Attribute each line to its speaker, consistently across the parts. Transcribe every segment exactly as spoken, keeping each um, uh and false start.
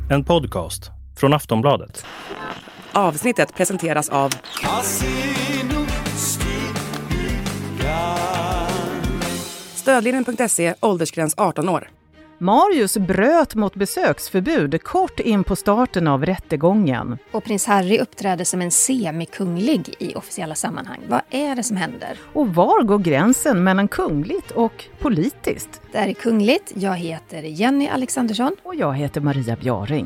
Speaker 1: En podcast från Aftonbladet.
Speaker 2: Avsnittet presenteras av Stödlinjen punkt se, åldersgräns arton år.
Speaker 3: Marius bröt mot besöksförbud kort in på starten av rättegången.
Speaker 4: Och prins Harry uppträder som en semikunglig i officiella sammanhang. Vad är det som händer?
Speaker 3: Och var går gränsen mellan kungligt och politiskt?
Speaker 4: Det här är Kungligt. Jag heter Jenny Alexandersson.
Speaker 3: Och jag heter Maria Bjaring.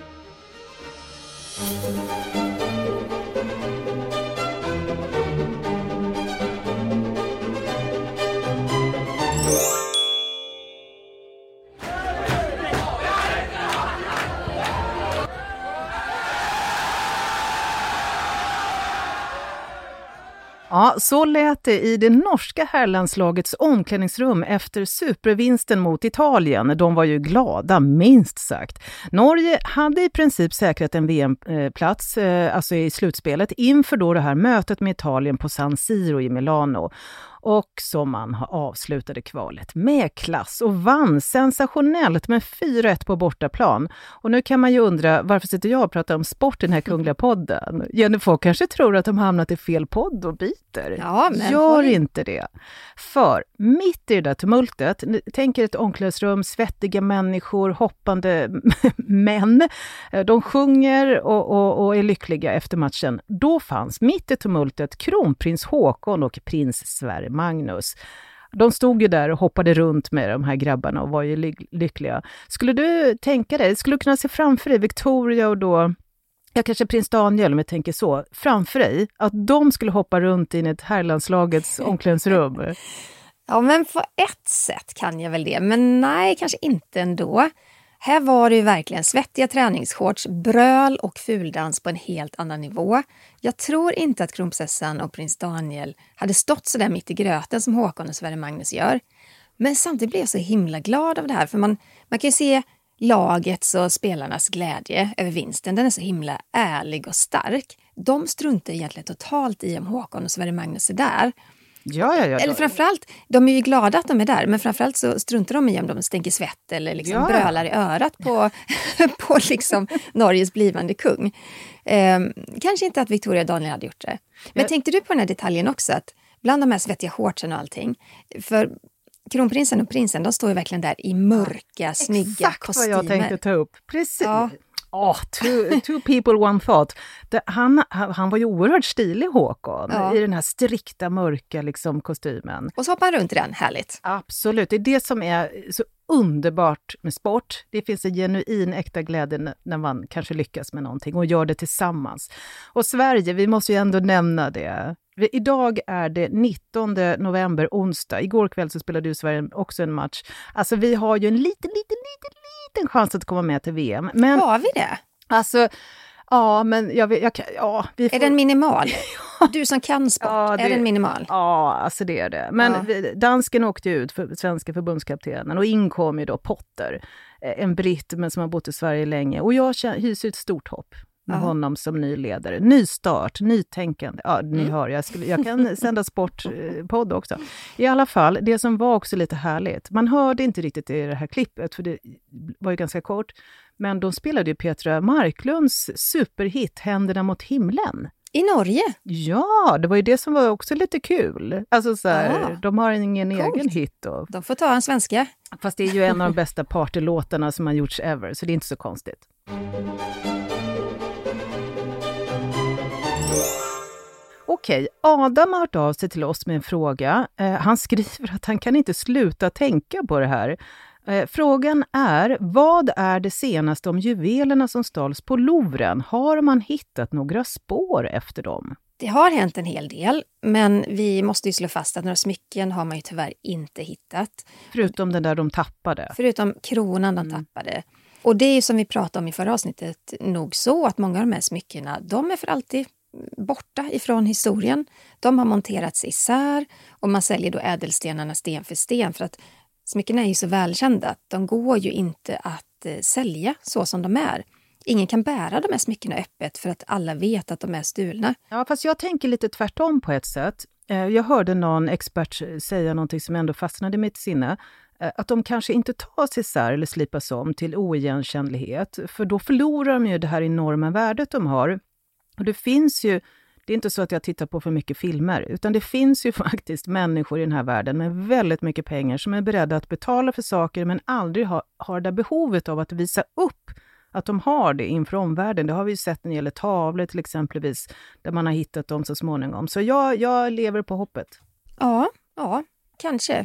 Speaker 3: Ja, så lät det i det norska herrlandslagets omklädningsrum efter supervinsten mot Italien. De var ju glada, minst sagt. Norge hade i princip säkrat en V M-plats, alltså i slutspelet, inför då det här mötet med Italien på San Siro i Milano. Och som man har avslutade kvalet med klass och vann sensationellt med fyra ett på bortaplan. Och nu kan man ju undra, varför sitter jag och pratar om sport i den här kungliga podden? Jennifer kanske tror att de hamnat i fel podd och byter.
Speaker 4: Ja, men
Speaker 3: gör inte det. För mitt i det där tumultet, tänker ett omklädningsrum, svettiga människor, hoppande män. De sjunger och, och, och är lyckliga efter matchen. Då fanns mitt i tumultet kronprins Håkon och prins Sverige Magnus. De stod ju där och hoppade runt med de här grabbarna och var ju ly- lyckliga. Skulle du tänka dig, skulle du kunna se framför dig Victoria och då, ja kanske prins Daniel om jag tänker så, framför dig att de skulle hoppa runt in i ett herrlandslagets omklädningsrum?
Speaker 4: Ja, men på ett sätt kan jag väl det. Men nej, kanske inte ändå. Här var det ju verkligen svettiga träningsshorts, bröl och fuldans på en helt annan nivå. Jag tror inte att kronprinsessan och prins Daniel hade stått så där mitt i gröten som Håkon och Sverre Magnus gör. Men samtidigt blev jag så himla glad av det här. För man, man kan ju se lagets och spelarnas glädje över vinsten. Den är så himla ärlig och stark. De struntar egentligen totalt i om Håkon och Sverre Magnus är där.
Speaker 3: Ja, ja, ja.
Speaker 4: Eller framförallt, de är ju glada att de är där, men framförallt så struntar de i om de stänker svett eller liksom
Speaker 3: ja.
Speaker 4: brölar i örat på, på liksom Norges blivande kung. Eh, kanske inte att Victoria och Daniel hade gjort det. Men ja. Tänkte du på den här detaljen också, att bland de här svettiga shortsen och allting, för kronprinsen och prinsen, de står ju verkligen där i mörka, ja, snygga
Speaker 3: exakt
Speaker 4: kostymer.
Speaker 3: Exakt vad jag tänkte ta upp. Precis.
Speaker 4: Ja.
Speaker 3: Oh, two, two people, one thought. Det, han, han var ju oerhört stilig, Håkon, ja. I den här strikta, mörka liksom, kostymen.
Speaker 4: Och så hoppar han runt i den, härligt.
Speaker 3: Absolut, det är det som är så underbart med sport. Det finns en genuin äkta glädje när man kanske lyckas med någonting och gör det tillsammans. Och Sverige, vi måste ju ändå nämna det. Idag är det nittonde november, onsdag. Igår kväll så spelade ju Sverige också en match. Alltså vi har ju en liten, liten, liten, liten chans att komma med till V M. Men,
Speaker 4: har vi det?
Speaker 3: Alltså, ja, men jag, jag kan... Ja, vi får...
Speaker 4: Är den minimal? Du som kan sport, ja, det, är den minimal?
Speaker 3: Ja, alltså det är det. Men ja. Dansken åkte ut för svenska förbundskaptenen och inkom ju då Potter. En britt men som har bott i Sverige länge. Och jag hyser ett stort hopp med Aha. honom som ny ledare. Ny start, nytänkande. Ja, ni mm. hör, jag, skulle, jag kan sända sportpodd också. I alla fall, det som var också lite härligt. Man hörde inte riktigt i det här klippet, för det var ju ganska kort. Men de spelade ju Petra Marklunds superhit Händerna mot himlen.
Speaker 4: I Norge?
Speaker 3: Ja, det var ju det som var också lite kul. Alltså så här, de har ingen Coolt. egen hit då.
Speaker 4: De får ta en svenska.
Speaker 3: Fast det är ju en av de bästa partylåtarna som har gjorts ever, så det är inte så konstigt. Okej, Adam har hört av sig till oss med en fråga. Eh, han skriver att han kan inte sluta tänka på det här. Eh, frågan är, vad är det senaste om juvelerna som stals på Louvren? Har man hittat några spår efter dem?
Speaker 4: Det har hänt en hel del, men vi måste ju slå fast att några smycken har man ju tyvärr inte hittat.
Speaker 3: Förutom den där de tappade.
Speaker 4: Förutom kronan de mm. tappade. Och det är ju som vi pratade om i förra avsnittet nog så att många av de här smyckena, de är för alltid borta ifrån historien. De har monterats isär och man säljer då ädelstenarna sten för sten för att smyckena är ju så välkända att de går ju inte att eh, sälja så som de är. Ingen kan bära de här smyckena öppet för att alla vet att de är stulna.
Speaker 3: Ja, fast jag tänker lite tvärtom på ett sätt. Jag hörde någon expert säga någonting som ändå fastnade i mitt sinne. att de kanske inte tas isär eller slipas om till oigenkännlighet. För då förlorar de ju det här enorma värdet de har. Och det finns ju, det är inte så att jag tittar på för mycket filmer, utan det finns ju faktiskt människor i den här världen med väldigt mycket pengar som är beredda att betala för saker men aldrig har, har det behovet av att visa upp att de har det inför omvärlden. Det har vi ju sett när det gäller tavlor till exempelvis, där man har hittat dem så småningom. Så jag, jag lever på hoppet.
Speaker 4: Ja, ja, kanske.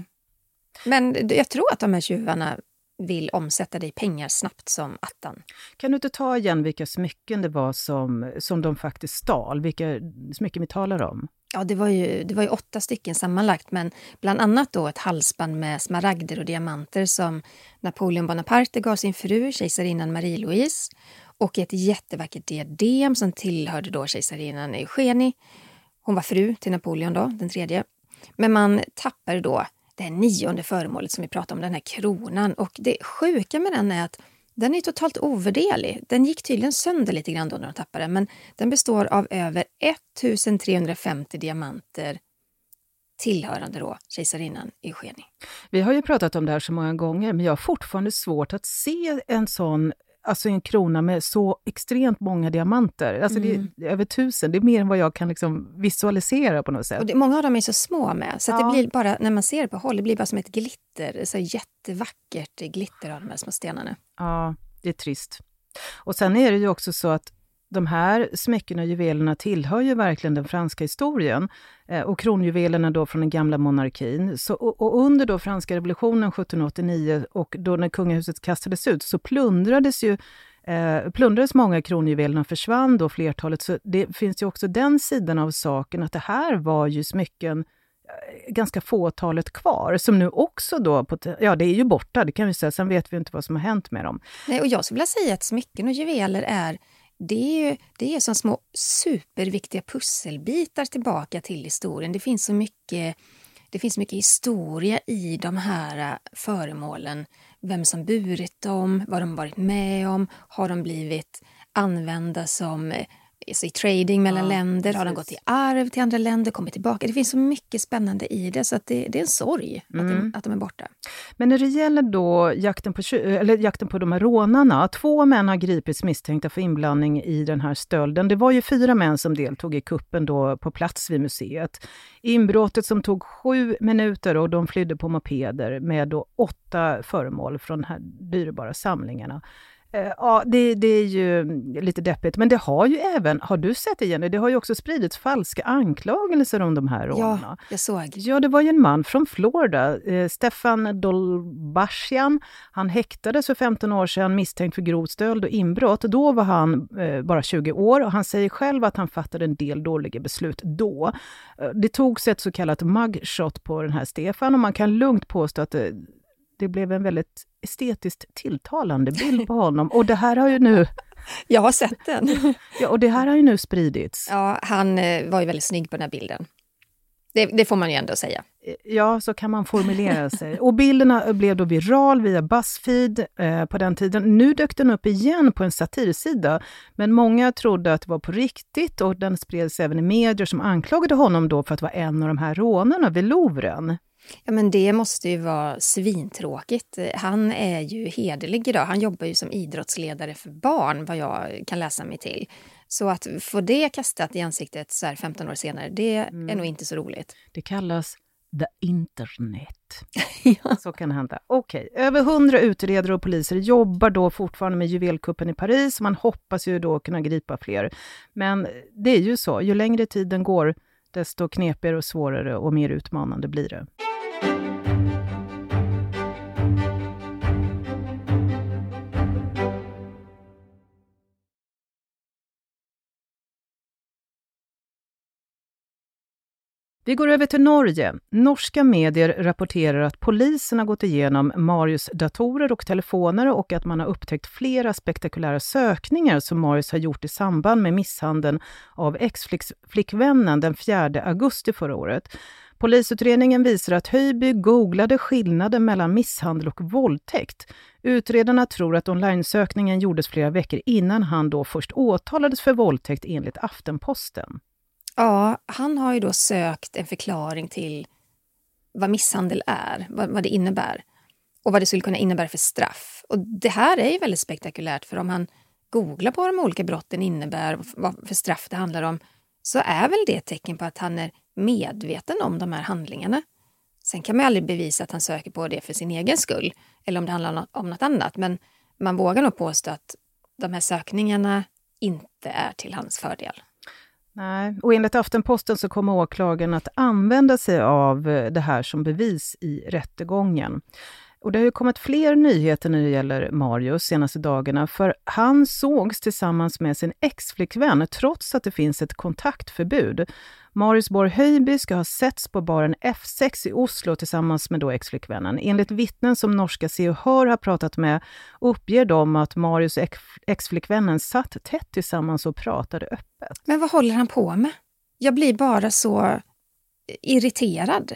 Speaker 4: Men jag tror att de här tjuvarna vill omsätta det i pengar snabbt som attan.
Speaker 3: Kan du inte ta igen vilka smycken det var som, som de faktiskt stal? Vilka smycken vi talar om?
Speaker 4: Ja, det var ju, det var ju åtta stycken sammanlagt, men bland annat då ett halsband med smaragder och diamanter som Napoleon Bonaparte gav sin fru, kejsarinnan Marie-Louise, och ett jättevackert diadem som tillhörde då kejsarinnan Eugenie. Hon var fru till Napoleon då, den tredje. Men man tappade då det här nionde föremålet som vi pratade om, den här kronan. Och det sjuka med den är att den är totalt ovärderlig. Den gick tydligen sönder lite grann då när de tappade den, men den består av över ettusentrehundrafemtio diamanter tillhörande då kejsarinnan Eugenie.
Speaker 3: Vi har ju pratat om det här så många gånger, men jag har fortfarande svårt att se en sån, alltså en krona med så extremt många diamanter. Alltså mm. det är över tusen, det är mer än vad jag kan liksom visualisera på något sätt.
Speaker 4: Och det, många av dem är så små med, så att
Speaker 3: ja.
Speaker 4: det blir bara, när man ser det på håll, det blir bara som ett glitter, så jättevackert glitter av de här små stenarna.
Speaker 3: Ja, det är trist. Och sen är det ju också så att de här smycken och juvelerna tillhör ju verkligen den franska historien. Eh, och kronjuvelerna då från den gamla monarkin. Så, och, och under då franska revolutionen sjuttonhundraåttionio och då när kungahuset kastades ut så plundrades ju eh, plundrades många kronjuvelerna och försvann då flertalet. Så det finns ju också den sidan av saken att det här var ju smycken ganska fåtalet kvar som nu också då, på, ja det är ju borta, det kan vi säga, sen vet vi inte vad som har hänt med dem.
Speaker 4: Nej, och jag skulle vilja säga att smycken och juveler är Det är ju det är som små superviktiga pusselbitar tillbaka till historien. Det finns så mycket, det finns mycket historia i de här föremålen. Vem som burit dem, vad de varit med om, har de blivit använda som alltså i trading mellan ja, länder, precis. Har de gått i arv till andra länder, kommit tillbaka. Det finns så mycket spännande i det så att det, det är en sorg mm. att, de, att de är borta. Men
Speaker 3: när det gäller då jakten på, eller jakten på de här rånarna, två män har gripits misstänkta för inblandning i den här stölden. Det var ju fyra män som deltog i kuppen då på plats vid museet. Inbrottet som tog sju minuter och de flydde på mopeder med då åtta föremål från de här dyrbara samlingarna. Ja, det, det är ju lite deppigt. Men det har ju även, har du sett det, Jenny? Det har ju också spridits falska anklagelser om de här rånarna.
Speaker 4: Ja, jag såg.
Speaker 3: Ja, det var ju en man från Florida, eh, Stefan Dolbashian. Han häktades för femton år sedan misstänkt för grov stöld och inbrott. Då var han eh, bara tjugo år och han säger själv att han fattade en del dåliga beslut då. Eh, det togs ett så kallat mugshot på den här Stefan och man kan lugnt påstå att det Det blev en väldigt estetiskt tilltalande bild på honom. Och det här har ju nu...
Speaker 4: Jag har sett den.
Speaker 3: Ja, och det här har ju nu spridits.
Speaker 4: Ja, han var ju väldigt snygg på den här bilden. Det, det får man ju ändå säga.
Speaker 3: Ja, så kan man formulera sig. Och bilderna blev då viral via BuzzFeed eh, på den tiden. Nu dök den upp igen på en satirsida. Men många trodde att det var på riktigt och den spreds även i medier som anklagade honom då för att vara en av de här rånarna vid Louvren.
Speaker 4: Ja, men det måste ju vara svintråkigt. Han är ju hederlig idag. Han jobbar ju som idrottsledare för barn, vad jag kan läsa mig till. Så att få det kastat i ansiktet så här femton år senare, det mm. är nog inte så roligt.
Speaker 3: Det kallas the internet. Ja. Så kan det hända. Okej, över hundra utredare och poliser jobbar då fortfarande med juvelkuppen i Paris. Man hoppas ju då kunna gripa fler. Men det är ju så, ju längre tiden går desto knepigare och svårare och mer utmanande blir det. Vi går över till Norge. Norska medier rapporterar att polisen har gått igenom Marius datorer och telefoner och att man har upptäckt flera spektakulära sökningar som Marius har gjort i samband med misshandeln av ex-flickvännen den fjärde augusti förra året. Polisutredningen visar att Höjby googlade skillnaden mellan misshandel och våldtäkt. Utredarna tror att online-sökningen gjordes flera veckor innan han då först åtalades för våldtäkt enligt Aftenposten.
Speaker 4: Ja, han har ju då sökt en förklaring till vad misshandel är, vad, vad det innebär. och vad det skulle kunna innebära för straff. Och det här är ju väldigt spektakulärt, för om han googlar på vad de olika brotten innebär, vad för straff det handlar om, så är väl det ett tecken på att han är medveten om de här handlingarna. Sen kan man aldrig bevisa att han söker på det för sin egen skull, eller om det handlar om något annat, men man vågar nog påstå att de här sökningarna inte är till hans fördel.
Speaker 3: Nej, och enligt Aftenposten så kommer åklagaren att använda sig av det här som bevis i rättegången. Och det har ju kommit fler nyheter när det gäller Marius senaste dagarna, för han sågs tillsammans med sin ex-flickvän trots att det finns ett kontaktförbud. Marius Borg-Höjby ska ha setts på baren F sex i Oslo tillsammans med då ex-flickvännen. Enligt vittnen som norska Se och Hör har pratat med uppger de att Marius och ex-flickvännen satt tätt tillsammans och pratade öppet.
Speaker 4: Men vad håller han på med? Jag blir bara så irriterad.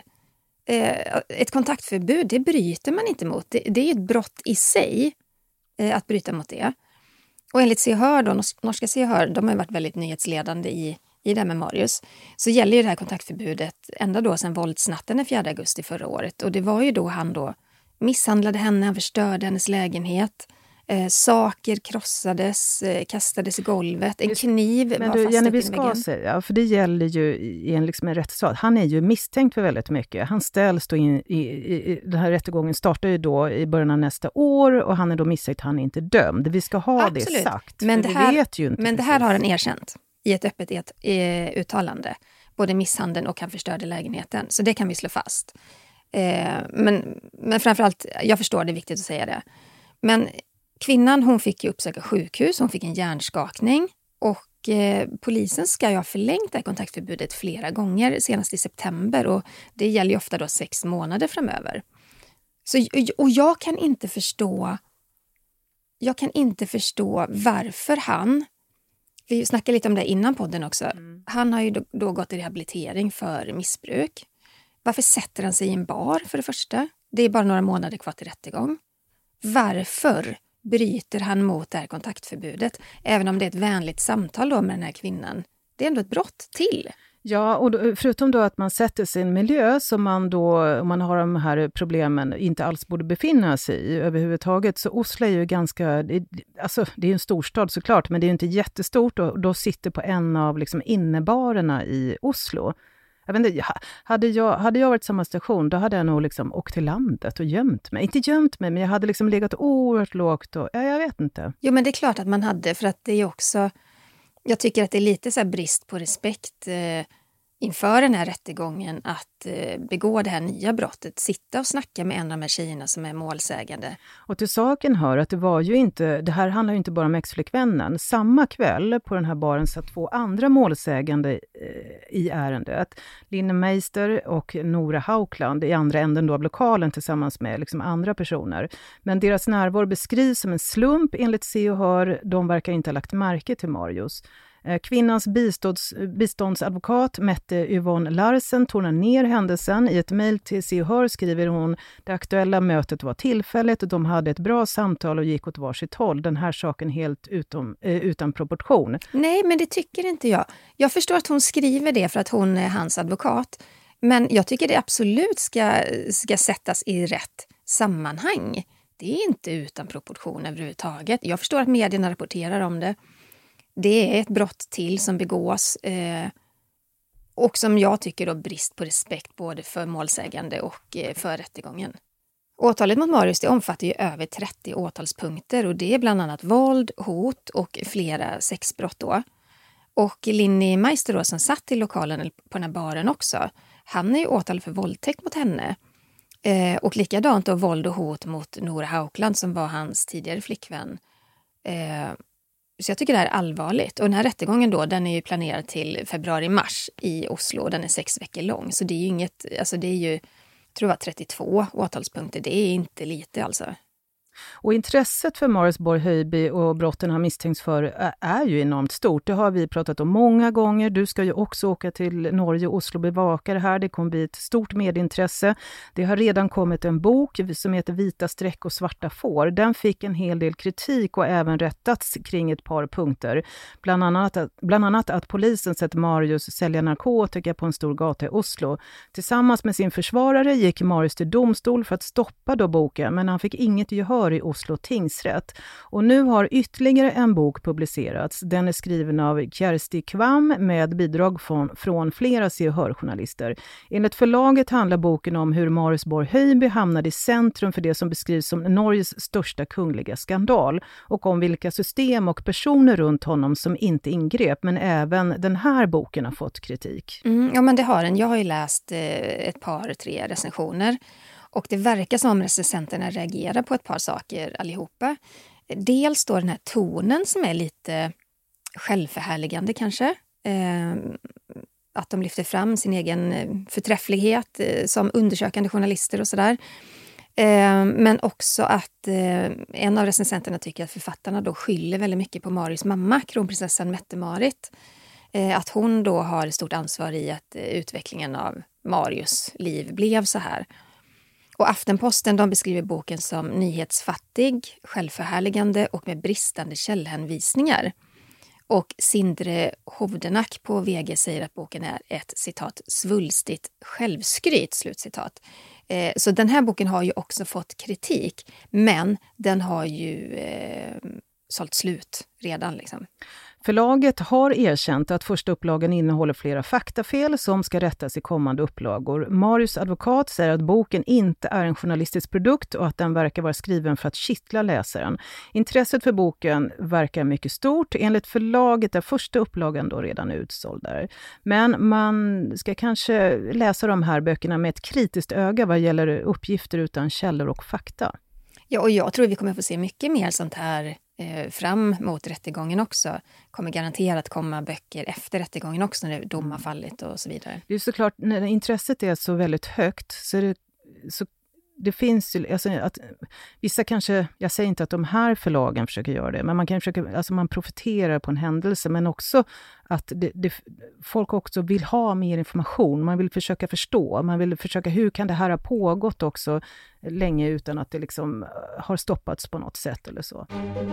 Speaker 4: Ett kontaktförbud, det bryter man inte mot. Det, det är ett brott i sig att bryta mot det. Och enligt Se och Hör, då, norska Se och Hör, de har varit väldigt nyhetsledande i, i det här med Marius, så gäller ju det här kontaktförbudet ända då sedan våldsnatten den fjärde augusti förra året. Och det var ju då han då misshandlade henne, han förstörde hennes lägenhet. Eh, saker krossades, eh, kastades i golvet, en kniv
Speaker 3: men
Speaker 4: var
Speaker 3: du,
Speaker 4: fast
Speaker 3: Jenny,
Speaker 4: upp
Speaker 3: vi
Speaker 4: i
Speaker 3: ska
Speaker 4: väggen.
Speaker 3: säga, för det gäller ju i en, liksom en rättsstat. Han är ju misstänkt för väldigt mycket. Han ställs då in i, i, i den här rättegången startar ju då i början av nästa år och han är då misstänkt, han är inte dömd. Vi ska ha
Speaker 4: Absolut.
Speaker 3: det sagt,
Speaker 4: men
Speaker 3: för
Speaker 4: det här,
Speaker 3: vi vet ju inte.
Speaker 4: Men
Speaker 3: precis.
Speaker 4: det här har han erkänt i ett öppet et, e, uttalande. Både misshandeln och han förstörde lägenheten. Så det kan vi slå fast. Eh, men, men framförallt, jag förstår, det är viktigt att säga det. Men kvinnan, hon fick ju uppsöka sjukhus, hon fick en hjärnskakning och eh, polisen ska ju ha förlängt det här kontaktförbudet flera gånger, senast i september, och det gäller ju ofta då sex månader framöver. Så, och jag kan inte förstå jag kan inte förstå varför han, vi snackade lite om det innan podden också, mm. han har ju då, då gått i rehabilitering för missbruk. Varför sätter han sig i en bar för det första? Det är bara några månader kvar till rättegång. Varför bryter han mot det här kontaktförbudet? Även om det är ett vänligt samtal då med den här kvinnan. Det är ändå ett brott till.
Speaker 3: Ja, och då, förutom då att man sätter sig i en miljö som man då, om man har de här problemen, inte alls borde befinna sig i överhuvudtaget. Så Oslo är ju ganska, det, alltså det är ju en storstad såklart, men det är ju inte jättestort, och då sitter på en av liksom innebarerna i Oslo. Jag vet inte, hade jag, hade jag varit samma station, då hade jag nog liksom åkt till landet och gömt mig. Inte gömt mig, men jag hade liksom legat oerhört lågt och, ja, jag vet inte.
Speaker 4: Jo, men det är klart att man hade, för att det är också, jag tycker att det är lite så här brist på respekt eh, inför den här rättegången att eh, begå det här nya brottet, sitta och snacka med en av de här tjejerna som är målsägande.
Speaker 3: Och till saken hör att det var ju inte, det här handlar ju inte bara om ex-flickvännen. Samma kväll på den här baren satt två andra målsägande eh, i ärendet. Linne Meister och Nora Haukland i andra änden då av lokalen tillsammans med liksom andra personer. Men deras närvaro beskrivs som en slump enligt Se och Hör. De verkar inte ha lagt märke till Marius. Kvinnans bistånds, biståndsadvokat Mette Yvonne Larsen tonar ner händelsen. I ett mejl till Se och Hör skriver hon: det aktuella mötet var tillfälligt och de hade ett bra samtal och gick åt varsitt håll. Den här saken helt utom, eh, utan proportion.
Speaker 4: Nej, men det tycker inte jag. Jag förstår att hon skriver det för att hon är hans advokat. Men jag tycker det absolut ska, ska sättas i rätt sammanhang. Det är inte utan proportion överhuvudtaget. Jag förstår att medierna rapporterar om det. Det är ett brott till som begås eh, och som jag tycker då brist på respekt både för målsägande och eh, för rättegången. Åtalet mot Marius, det omfattar ju över trettio åtalspunkter och det är bland annat våld, hot och flera sexbrott då. Och Linne Meister då, som satt i lokalen på den här baren också, han är ju åtalad för våldtäkt mot henne. Eh, och likadant då våld och hot mot Nora Haukland som var hans tidigare flickvän. Eh, Så jag tycker det här är allvarligt. Och den här rättegången då, den är ju planerad till februari-mars i Oslo. Den är sex veckor lång. Så det är ju inget, alltså det är ju, jag tror det var trettiotvå åtalspunkter. Det är inte lite alltså.
Speaker 3: Och intresset för Morris Borg-Höjby och brotten han misstänks för är, är ju enormt stort. Det har vi pratat om många gånger. Du ska ju också åka till Norge och Oslo och bevaka det här. Det kommer bli ett stort medieintresse. Det har redan kommit en bok som heter Vita streck och svarta får. Den fick en hel del kritik och även rättats kring ett par punkter. Bland annat, bland annat att polisen sett Marius sälja narkotika på en stor gata i Oslo. Tillsammans med sin försvarare gick Marius till domstol för att stoppa då boken, men han fick inget gehör i Oslo tingsrätt. Och nu har ytterligare en bok publicerats. Den är skriven av Kjersti Kvam med bidrag från, från flera Se och Hör-journalister. Enligt förlaget handlar boken om hur Marius Borg-Höjby hamnade i centrum för det som beskrivs som Norges största kungliga skandal och om vilka system och personer runt honom som inte ingrep, men även den här boken har fått kritik.
Speaker 4: Mm, ja, men det har den. Jag har ju läst eh, ett par, tre recensioner. Och det verkar som recensenterna reagerar på ett par saker allihopa. Dels då den här tonen som är lite självförhärligande kanske. Eh, att de lyfter fram sin egen förträfflighet eh, som undersökande journalister och sådär. Eh, men också att eh, en av recensenterna tycker att författarna då skyller väldigt mycket på Marius mamma, kronprinsessan Mette-Marit. Eh, att hon då har stort ansvar i att eh, utvecklingen av Marius liv blev så här. Och Aftenposten de beskriver boken som nyhetsfattig, självförhärligande och med bristande källhänvisningar. Och Sindre Hovdenack på V G säger att boken är ett citat svulstigt självskryt, slutcitat. Eh, så den här boken har ju också fått kritik, men den har ju eh, sålt slut redan liksom.
Speaker 3: Förlaget har erkänt att första upplagan innehåller flera faktafel som ska rättas i kommande upplagor. Marius advokat säger att boken inte är en journalistisk produkt och att den verkar vara skriven för att kittla läsaren. Intresset för boken verkar mycket stort. Enligt förlaget är första upplagan då redan utsåld där. Men man ska kanske läsa de här böckerna med ett kritiskt öga vad gäller uppgifter utan källor och fakta.
Speaker 4: Ja, och jag tror vi kommer få se mycket mer sånt här fram mot rättegången också. Kommer garanterat komma böcker efter rättegången också när dom har fallit och så vidare.
Speaker 3: Det är såklart, när intresset är så väldigt högt så, är det, så det finns ju, alltså att vissa kanske, jag säger inte att de här förlagen försöker göra det, men man kan försöka, alltså man profiterar på en händelse, men också att det, det, folk också vill ha mer information, man vill försöka förstå, man vill försöka, hur kan det här ha pågått också länge utan att det liksom har stoppats på något sätt eller så.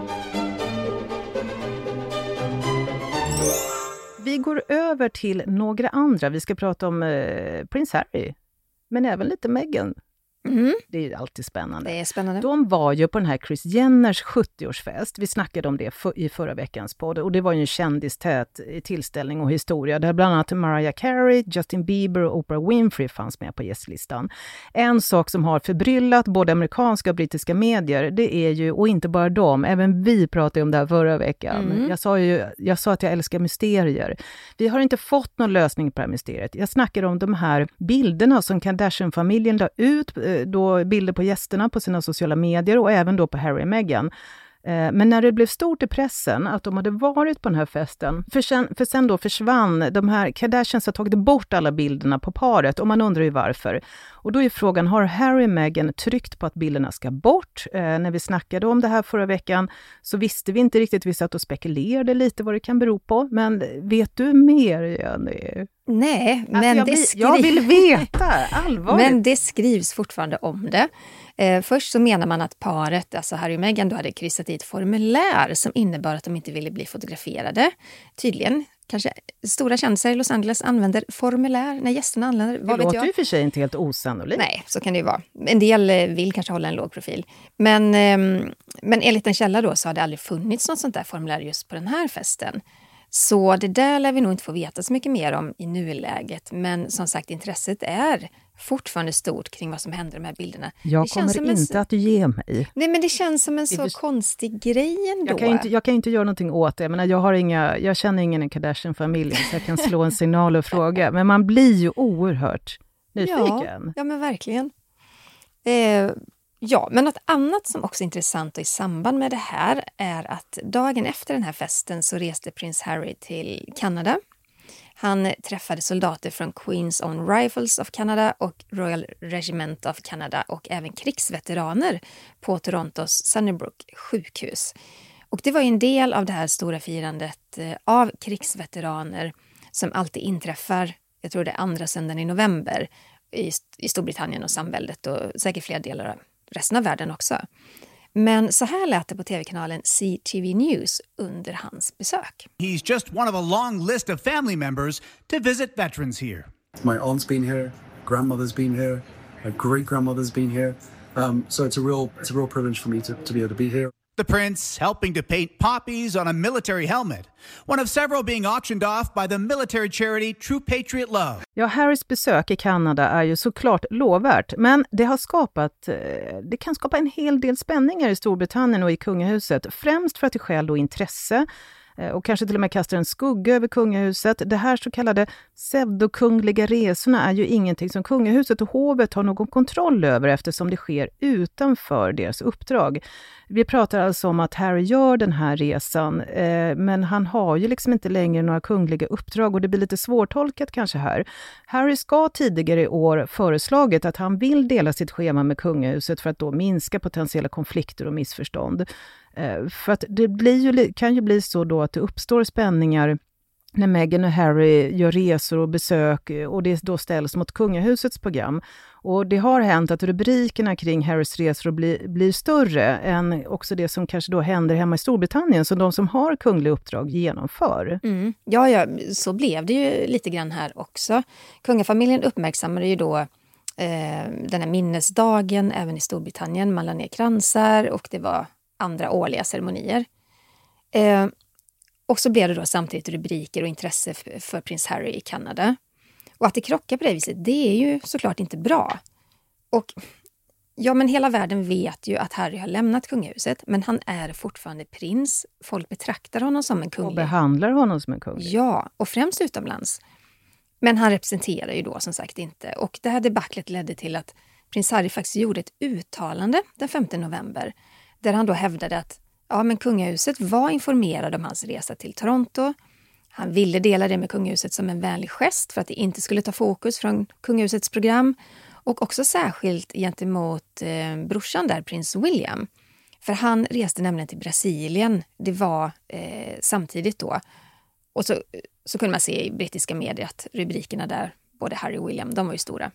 Speaker 3: Vi går över till några andra, vi ska prata om eh, Prins Harry, men även lite Meghan. Mm. Det är ju alltid spännande.
Speaker 4: Det är spännande.
Speaker 3: De var ju på den här Kris Jenners sjuttioårsfest. Vi snackade om det för, i förra veckans podd. Och det var ju en kändistät tillställning och historia. Där bland annat Mariah Carey, Justin Bieber och Oprah Winfrey fanns med på gästlistan. En sak som har förbryllat både amerikanska och brittiska medier, det är ju, och inte bara dem, även vi pratade om det här förra veckan. Mm. Jag sa ju, jag sa att jag älskar mysterier. Vi har inte fått någon lösning på det här mysteriet. Jag snackar om de här bilderna som Kardashian-familjen la ut, då bilder på gästerna på sina sociala medier och även då på Harry och Meghan. Men när det blev stort i pressen att de hade varit på den här festen, för sen, för sen då försvann de här Kardashians har tagit bort alla bilderna på paret och man undrar ju varför. Och då är frågan, har Harry och Meghan tryckt på att bilderna ska bort? Eh, när vi snackade om det här förra veckan så visste vi inte riktigt, vi satt och spekulerade lite vad det kan bero på. Men vet du mer, Jenny?
Speaker 4: Nej, men
Speaker 3: alltså jag,
Speaker 4: det
Speaker 3: vill,
Speaker 4: skrivs...
Speaker 3: jag vill veta, allvarligt.
Speaker 4: Men det skrivs fortfarande om det. Eh, först så menar man att paret, alltså Harry och Meghan, då hade kryssat i ett formulär som innebar att de inte ville bli fotograferade. Tydligen, kanske stora kändisar i Los Angeles använder formulär när gästerna anländer.
Speaker 3: Det låter ju för sig inte helt osannolikt.
Speaker 4: Nej, så kan det ju vara. En del vill kanske hålla en låg profil. Men, eh, men enligt en källa då så har det aldrig funnits något sånt där formulär just på den här festen. Så det där lär vi nog inte få veta så mycket mer om i nuläget. Men som sagt, intresset är fortfarande stort kring vad som händer i de här bilderna.
Speaker 3: Jag
Speaker 4: det
Speaker 3: kommer inte en... att ge mig.
Speaker 4: Nej, men det känns som en så för... konstig grej ändå.
Speaker 3: Jag kan inte, jag kan inte göra någonting åt det. Jag, menar, jag, har inga, jag känner ingen i Kardashian-familjen så jag kan slå en signal och fråga. Men man blir ju oerhört nyfiken.
Speaker 4: Ja, ja men verkligen. Eh, ja, men något annat som också är intressant och i samband med det här är att dagen efter den här festen så reste prins Harry till Kanada. Han träffade soldater från Queen's Own Rifles of Canada och Royal Regiment of Canada och även krigsveteraner på Torontos Sunnybrook sjukhus. Och det var ju en del av det här stora firandet av krigsveteraner som alltid inträffar, jag tror det är andra söndagen i november i, i Storbritannien och samväldet och säkert flera delar av resten av världen också. Men så här lät det på tv-kanalen C T V News under hans besök.
Speaker 5: He's just one of a long list of family members to visit veterans here.
Speaker 6: My aunt's been here, grandmother's been here, my great-grandmother's been here. Um, so it's a real it's a real privilege for me to, to be able to be here.
Speaker 5: The prince helping to paint poppies on a military helmet, one of several being auctioned off by the military charity True Patriot Love.
Speaker 3: Ja, Harrys besök i Kanada är ju såklart lovvärt, men det har skapat, det kan skapa en hel del spänningar i Storbritannien och i kungahuset, främst för att det skäl då intresse och kanske till och med kastar en skugga över kungahuset. Det här så kallade pseudokungliga resorna är ju ingenting som kungahuset och hovet har någon kontroll över eftersom det sker utanför deras uppdrag. Vi pratar alltså om att Harry gör den här resan, eh, men han har ju liksom inte längre några kungliga uppdrag och det blir lite svårtolkat kanske här. Harry ska tidigare i år föreslagit att han vill dela sitt schema med kungahuset för att då minska potentiella konflikter och missförstånd. Eh, för att det blir ju, kan ju bli så då att det uppstår spänningar när Meghan och Harry gör resor och besök och det då ställs mot kungahusets program. Och det har hänt att rubrikerna kring Harrys resor blir, blir större än också det som kanske då händer hemma i Storbritannien som de som har kungliga uppdrag genomför.
Speaker 4: Mm. Ja, ja, så blev det ju lite grann här också. Kungafamiljen uppmärksammade ju då eh, den här minnesdagen även i Storbritannien. Man la ner kransar och det var andra årliga ceremonier. Eh, Och så blev det då samtidigt rubriker och intresse för, för prins Harry i Kanada. Och att det krockar på det viset, det är ju såklart inte bra. Och ja, men hela världen vet ju att Harry har lämnat kungahuset, men han är fortfarande prins. Folk betraktar honom som en kunglig.
Speaker 3: Och behandlar honom som en kunglig.
Speaker 4: Ja, och främst utomlands. Men han representerar ju då som sagt inte. Och det här debaclet ledde till att prins Harry faktiskt gjorde ett uttalande den femte november. Där han då hävdade att ja, men kungahuset var informerad om hans resa till Toronto. Han ville dela det med kungahuset som en vänlig gest för att det inte skulle ta fokus från kungahusets program. Och också särskilt gentemot eh, brorsan där, prins William. För han reste nämligen till Brasilien. Det var eh, samtidigt då. Och så, så kunde man se i brittiska medier att rubrikerna där, både Harry och William, de var ju stora.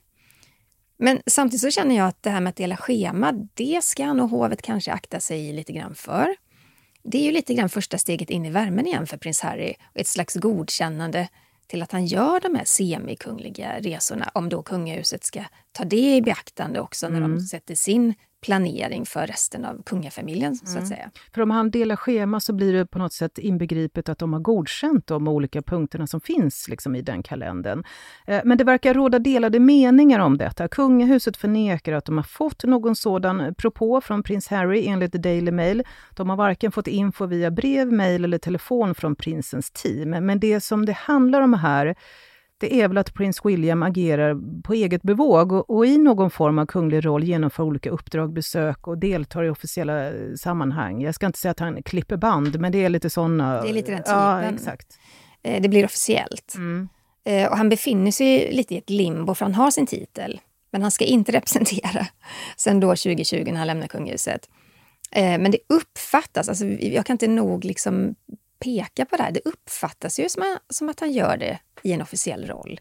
Speaker 4: Men samtidigt så känner jag att det här med att dela schema, det ska nog hovet kanske akta sig lite grann för. Det är ju lite grann första steget in i värmen igen för prins Harry. Ett slags godkännande till att han gör de här semikungliga resorna. Om då kungahuset ska ta det i beaktande också när mm. de sätter sin planering för resten av kungafamiljen så att
Speaker 3: mm.
Speaker 4: säga.
Speaker 3: För om han delar schema så blir det på något sätt inbegripet att de har godkänt de olika punkterna som finns liksom i den kalendern. Men det verkar råda delade meningar om detta. Kungahuset förnekar att de har fått någon sådan propå från prins Harry enligt The Daily Mail. De har varken fått info via brev, mail eller telefon från prinsens team. Men det som det handlar om här, det är väl att prins William agerar på eget bevåg och, och i någon form av kunglig roll genomför olika uppdrag, besök och deltar i officiella sammanhang. Jag ska inte säga att han klipper band, men det är lite sådana...
Speaker 4: Det är lite den typen.
Speaker 3: Ja, exakt.
Speaker 4: Det blir officiellt.
Speaker 3: Mm.
Speaker 4: Och han befinner sig lite i ett limbo för han har sin titel. Men han ska inte representera sen då tjugo tjugo när han lämnar kungahuset. Men det uppfattas, alltså jag kan inte nog liksom peka på det här. Det uppfattas ju som, som att han gör det i en officiell roll.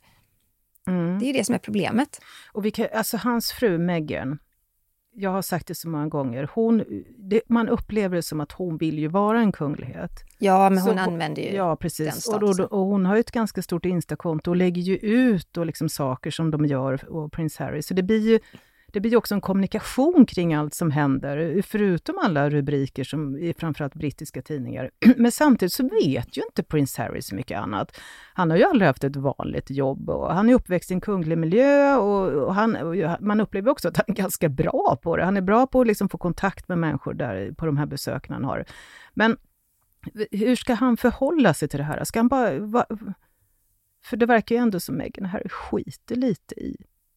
Speaker 4: Mm. Det är ju det som är problemet.
Speaker 3: Och vi kan, alltså hans fru Meghan, jag har sagt det så många gånger, hon, det, man upplever det som att hon vill ju vara en kunglighet.
Speaker 4: Ja, men hon
Speaker 3: så,
Speaker 4: använder ju
Speaker 3: ja, precis.
Speaker 4: den statusen.
Speaker 3: Och, och, och hon har ju ett ganska stort Instakonto och lägger ju ut och liksom saker som de gör och prins Harry. Så det blir ju Det blir ju också en kommunikation kring allt som händer, förutom alla rubriker som i framförallt brittiska tidningar. Men samtidigt så vet ju inte prins Harry så mycket annat. Han har ju aldrig haft ett vanligt jobb och han är uppväxt i en kunglig miljö och, och, han, och man upplever också att han är ganska bra på det. Han är bra på att liksom få kontakt med människor där på de här besöken han har. Men hur ska han förhålla sig till det här? Ska han bara... Va, för det verkar ju ändå som Meghan Harry skiter lite i.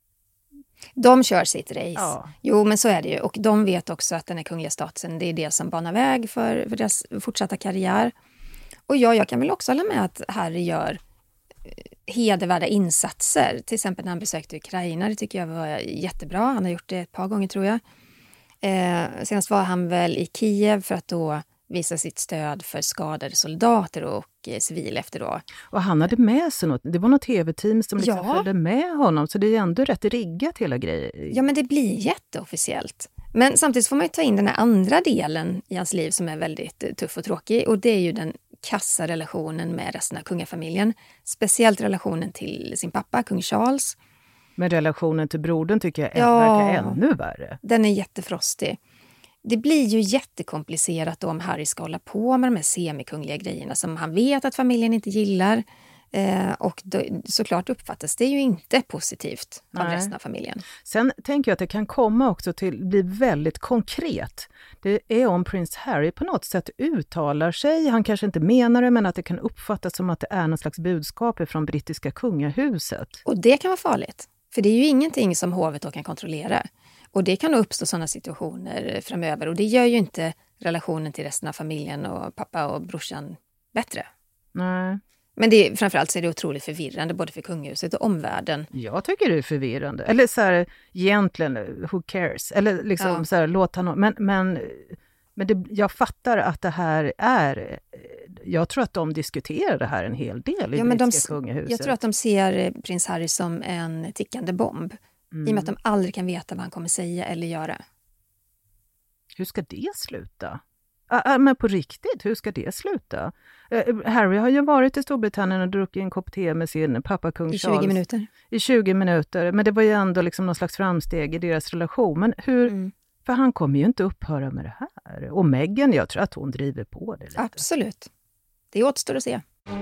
Speaker 4: De kör sitt race.
Speaker 3: Ja.
Speaker 4: Jo, men så är det ju. Och de vet också att den här kungliga statusen, det är det som banar väg för, för deras fortsatta karriär. Och ja, jag kan väl också hålla med att Harry gör hedervärda insatser. Till exempel när han besökte Ukraina, det tycker jag var jättebra. Han har gjort det ett par gånger tror jag. Eh, senast var han väl i Kiev för att då visa sitt stöd för skadade soldater och eh, civila efter då.
Speaker 3: Och han hade med sig något, det var något tv-team som liksom
Speaker 4: Ja.
Speaker 3: följde med honom, så det är ändå rätt riggat hela grejen.
Speaker 4: Ja, men det blir jätteofficiellt. Men samtidigt får man ju ta in den här andra delen i hans liv som är väldigt eh, tuff och tråkig, och det är ju den kassa relationen med resten av kungafamiljen. Speciellt relationen till sin pappa, kung Charles.
Speaker 3: Men relationen till brodern tycker jag
Speaker 4: Ja.
Speaker 3: verkar ännu värre.
Speaker 4: Den är jättefrostig. Det blir ju jättekomplicerat då om Harry ska hålla på med de här semikungliga grejerna som han vet att familjen inte gillar. Eh, och då, såklart uppfattas det ju inte positivt av
Speaker 3: Nej.
Speaker 4: resten av familjen.
Speaker 3: Sen tänker jag att det kan komma också till bli väldigt konkret. Det är om prins Harry på något sätt uttalar sig, han kanske inte menar det, men att det kan uppfattas som att det är någon slags budskap från brittiska kungahuset.
Speaker 4: Och det kan vara farligt, för det är ju ingenting som hovet då kan kontrollera. Och det kan uppstå sådana situationer framöver, och det gör ju inte relationen till resten av familjen och pappa och brorsan bättre.
Speaker 3: Nej.
Speaker 4: Men det är, framförallt så är det otroligt förvirrande både för kungahuset och omvärlden.
Speaker 3: Jag tycker det är förvirrande. Eller så här, egentligen, who cares? Eller liksom
Speaker 4: Ja.
Speaker 3: så här, låt han... Men, men, men det, jag fattar att det här är... Jag tror att de diskuterar det här en hel del i
Speaker 4: Ja, men de,
Speaker 3: brittiska kungahuset.
Speaker 4: jag tror att de ser prins Harry som en tickande bomb.
Speaker 3: Mm.
Speaker 4: I och med att de aldrig kan veta vad han kommer säga eller göra.
Speaker 3: Hur ska det sluta? Ah, ah, men på riktigt, hur ska det sluta? Eh, Harry har ju varit i Storbritannien och druckit en kopp te med sin pappa kung
Speaker 4: I
Speaker 3: Charles.
Speaker 4: tjugo minuter.
Speaker 3: I tjugo minuter. Men det var ju ändå liksom någon slags framsteg i deras relation. Men hur...
Speaker 4: Mm.
Speaker 3: För han kommer ju inte upphöra med det här. Och Meghan, jag tror att hon driver på det lite.
Speaker 4: Absolut. Det återstår att se.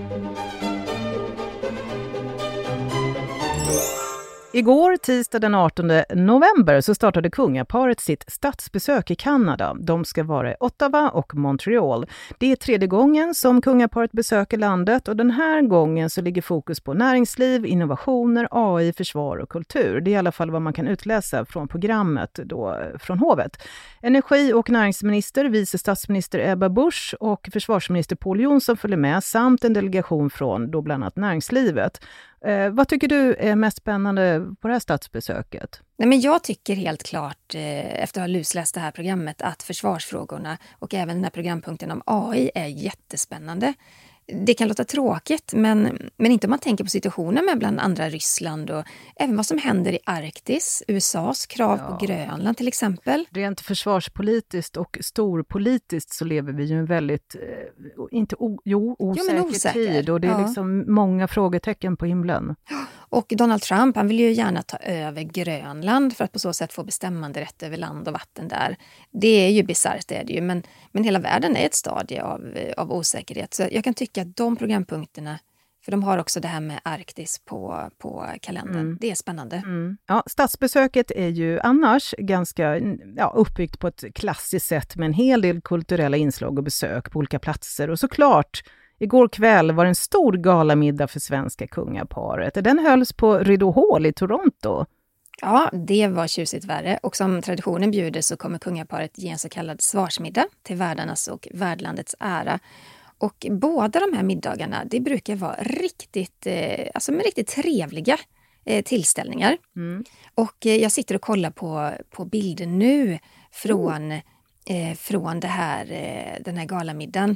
Speaker 3: Igår, tisdag den artonde november, så startade kungaparet sitt statsbesök i Kanada. De ska vara i Ottawa och Montreal. Det är tredje gången som kungaparet besöker landet, och den här gången så ligger fokus på näringsliv, innovationer, A I, försvar och kultur. Det är i alla fall vad man kan utläsa från programmet då, från hovet. Energi- och näringsminister, vice statsminister Ebba Busch och försvarsminister Pål Jonsson följer med, samt en delegation från då bland annat näringslivet. Eh, vad tycker du är mest spännande på det här statsbesöket?
Speaker 4: Nej, men jag tycker helt klart, eh, efter att ha lusläst det här programmet, att försvarsfrågorna och även den här programpunkten om A I är jättespännande. Det kan låta tråkigt, men, men inte om man tänker på situationen med bland andra Ryssland och även vad som händer i Arktis, U S As krav
Speaker 3: Ja.
Speaker 4: på Grönland till exempel.
Speaker 3: Rent försvarspolitiskt och storpolitiskt så lever vi ju en väldigt, eh, inte o, jo, osäker,
Speaker 4: Jo, men osäker.
Speaker 3: tid, och det är
Speaker 4: Ja.
Speaker 3: liksom många frågetecken på himlen.
Speaker 4: Och Donald Trump, han vill ju gärna ta över Grönland för att på så sätt få bestämmande rätt över land och vatten där. Det är ju bisarrt, det är det ju, men, men hela världen är ett stadie av, av osäkerhet. Så jag kan tycka att de programpunkterna, för de har också det här med Arktis på, på kalendern,
Speaker 3: Mm.
Speaker 4: det är spännande.
Speaker 3: Mm. Ja, statsbesöket är ju annars ganska ja, uppbyggt på ett klassiskt sätt med en hel del kulturella inslag och besök på olika platser. Och såklart, igår kväll var en stor galamiddag för svenska kungaparet. Den hölls på Rideau Hall i Toronto.
Speaker 4: Ja, det var tjusigt värre, och som traditionen bjuder så kommer kungaparet ge en så kallad svarsmiddag till värdarnas och värdlandets ära. Och båda de här middagarna, det brukar vara riktigt, eh, alltså med riktigt trevliga eh, tillställningar.
Speaker 3: Mm.
Speaker 4: Och eh, jag sitter och kollar på, på bilder nu från, eh, från det här, eh, den här galamiddagen.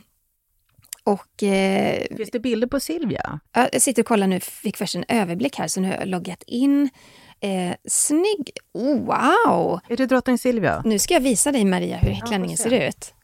Speaker 4: Och eh,
Speaker 3: Finns det bilder på Silvia?
Speaker 4: jag sitter och kollar nu, fick först en överblick här, så nu har jag loggat in. Eh, snygg, oh, wow!
Speaker 3: Är det drottning Silvia?
Speaker 4: Nu ska jag visa dig, Maria, hur
Speaker 3: Ja,
Speaker 4: klänningen
Speaker 3: får
Speaker 4: ser
Speaker 3: se.
Speaker 4: ut.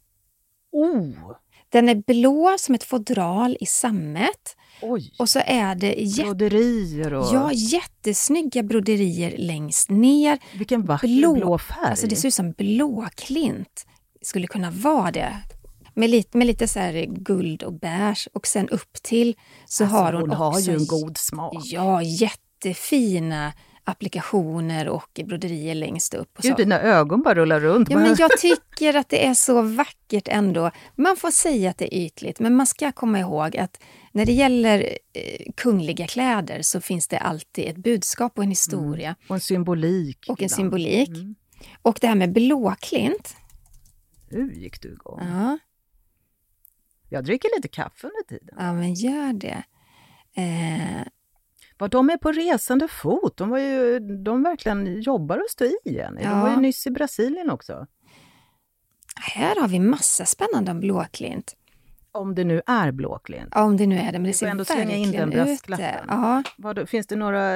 Speaker 3: Oh!
Speaker 4: Den är blå som ett fodral i sammet.
Speaker 3: Oj!
Speaker 4: Och så är det jätte,
Speaker 3: Broderier och...
Speaker 4: ja, jättesnygga broderier längst ner.
Speaker 3: Vilken vacker
Speaker 4: Blå.
Speaker 3: blå, färg.
Speaker 4: Alltså det ser ut som blåklint. Skulle kunna vara det. Med lite, med lite så här guld och beige. Och sen upp till så
Speaker 3: Alltså,
Speaker 4: har hon,
Speaker 3: hon
Speaker 4: också...
Speaker 3: har ju en god smak.
Speaker 4: Ja, jättefina applikationer och broderier längst upp. Och
Speaker 3: Gud,
Speaker 4: så.
Speaker 3: dina ögon bara rullar runt.
Speaker 4: Ja, men jag tycker att det är så vackert ändå. Man får säga att det är ytligt, men man ska komma ihåg att när det gäller eh, kungliga kläder så finns det alltid ett budskap och en historia.
Speaker 3: Mm. Och en symbolik.
Speaker 4: Och en
Speaker 3: ibland.
Speaker 4: symbolik.
Speaker 3: Mm.
Speaker 4: Och det här med blåklint.
Speaker 3: Nu gick du igång.
Speaker 4: Ja,
Speaker 3: Jag dricker lite kaffe under tiden.
Speaker 4: ja, men gör det. Eh,
Speaker 3: Var de är på resande fot? De var ju, de verkligen jobbar och står i igen. De
Speaker 4: Ja.
Speaker 3: var ju nyss i Brasilien också.
Speaker 4: här har vi massa spännande om blåklint.
Speaker 3: Om det nu är blåklint.
Speaker 4: Ja, om det nu är det, men det
Speaker 3: Vi får
Speaker 4: ser
Speaker 3: ändå slänga in
Speaker 4: verkligen
Speaker 3: den
Speaker 4: ut
Speaker 3: brasklappen.
Speaker 4: det. Ja.
Speaker 3: Vad, finns det några,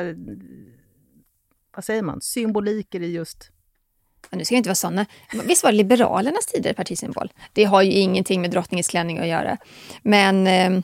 Speaker 3: vad säger man, symboliker i just...
Speaker 4: Men nu ska det inte vara sådana. Visst var det Liberalernas tidigare partisymbol? Det har ju ingenting med drottningens klänning att göra. Men... Eh,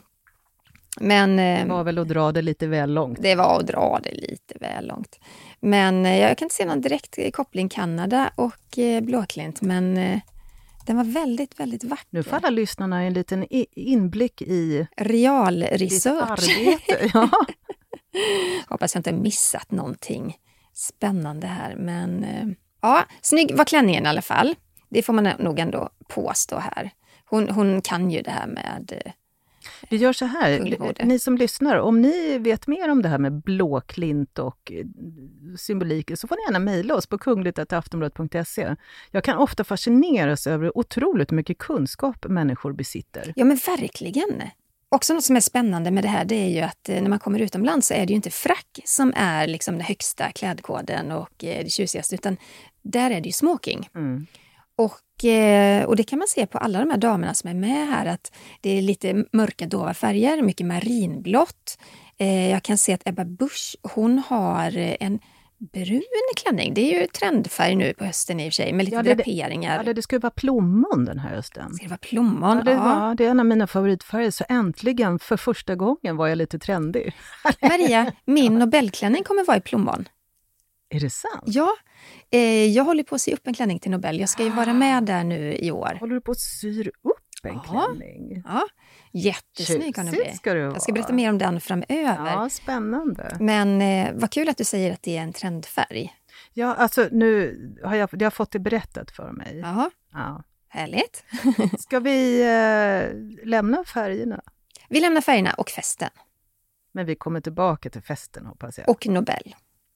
Speaker 4: men
Speaker 3: Det var väl att dra det lite väl långt.
Speaker 4: Det var att dra det lite väl långt. Men eh, jag kan inte se någon direkt koppling Kanada och eh, blåklint. Men eh, den var väldigt, väldigt vacker.
Speaker 3: Nu får alla lyssnarna en liten i- inblick i
Speaker 4: Real
Speaker 3: ditt
Speaker 4: research.
Speaker 3: arbete. Ja.
Speaker 4: Hoppas jag inte missat någonting spännande här. Men eh, ja, snygg var klänningen i alla fall. Det får man nog ändå påstå här. Hon, hon kan ju det här med... Eh,
Speaker 3: Vi gör så här,
Speaker 4: Kungligården.
Speaker 3: ni som lyssnar, om ni vet mer om det här med blåklint och eh, symboliker så får ni gärna mejla oss på kungligt snabel-a aftonbladet punkt se. Jag kan ofta fascineras över hur otroligt mycket kunskap människor besitter.
Speaker 4: Ja, men verkligen. Också något som är spännande med det här, det är ju att eh, när man kommer utomlands så är det ju inte frack som är liksom den högsta klädkoden och eh, det tjusigaste, utan där är det ju smoking.
Speaker 3: Mm.
Speaker 4: Och, eh, och det kan man se på alla de här damerna som är med här, att det är lite mörka dova färger, mycket marinblått. Eh, jag kan se att Ebba Busch, hon har eh, en brun klänning. Det är ju trendfärg nu på hösten i och för sig, med lite
Speaker 3: Ja, det-
Speaker 4: draperingar.
Speaker 3: Ja, det, det ska ju vara plommon den här hösten.
Speaker 4: Ska det vara plommon?
Speaker 3: Ja, det,
Speaker 4: Ja.
Speaker 3: var, det är en av mina favoritfärger, så äntligen för första gången var jag lite trendig.
Speaker 4: Maria, min Nobelklänning kommer vara i plommon.
Speaker 3: Är det sant?
Speaker 4: Ja, eh, jag håller på att sy upp en klänning till Nobel. Jag ska ju vara med där nu i år.
Speaker 3: Håller du på att syr upp en
Speaker 4: Ja.
Speaker 3: klänning?
Speaker 4: Ja, jättesnygg kan det bli.
Speaker 3: Tjusigt ska du vara.
Speaker 4: Jag ska berätta mer om den framöver.
Speaker 3: Ja, spännande.
Speaker 4: Men eh, vad kul att du säger att det är en trendfärg.
Speaker 3: Ja, alltså nu har jag, jag har fått det berättat för mig.
Speaker 4: Jaha,
Speaker 3: Ja.
Speaker 4: härligt.
Speaker 3: Ska vi eh, lämna färgerna?
Speaker 4: Vi lämnar färgerna och festen.
Speaker 3: Men vi kommer tillbaka till festen, hoppas jag.
Speaker 4: Och Nobel.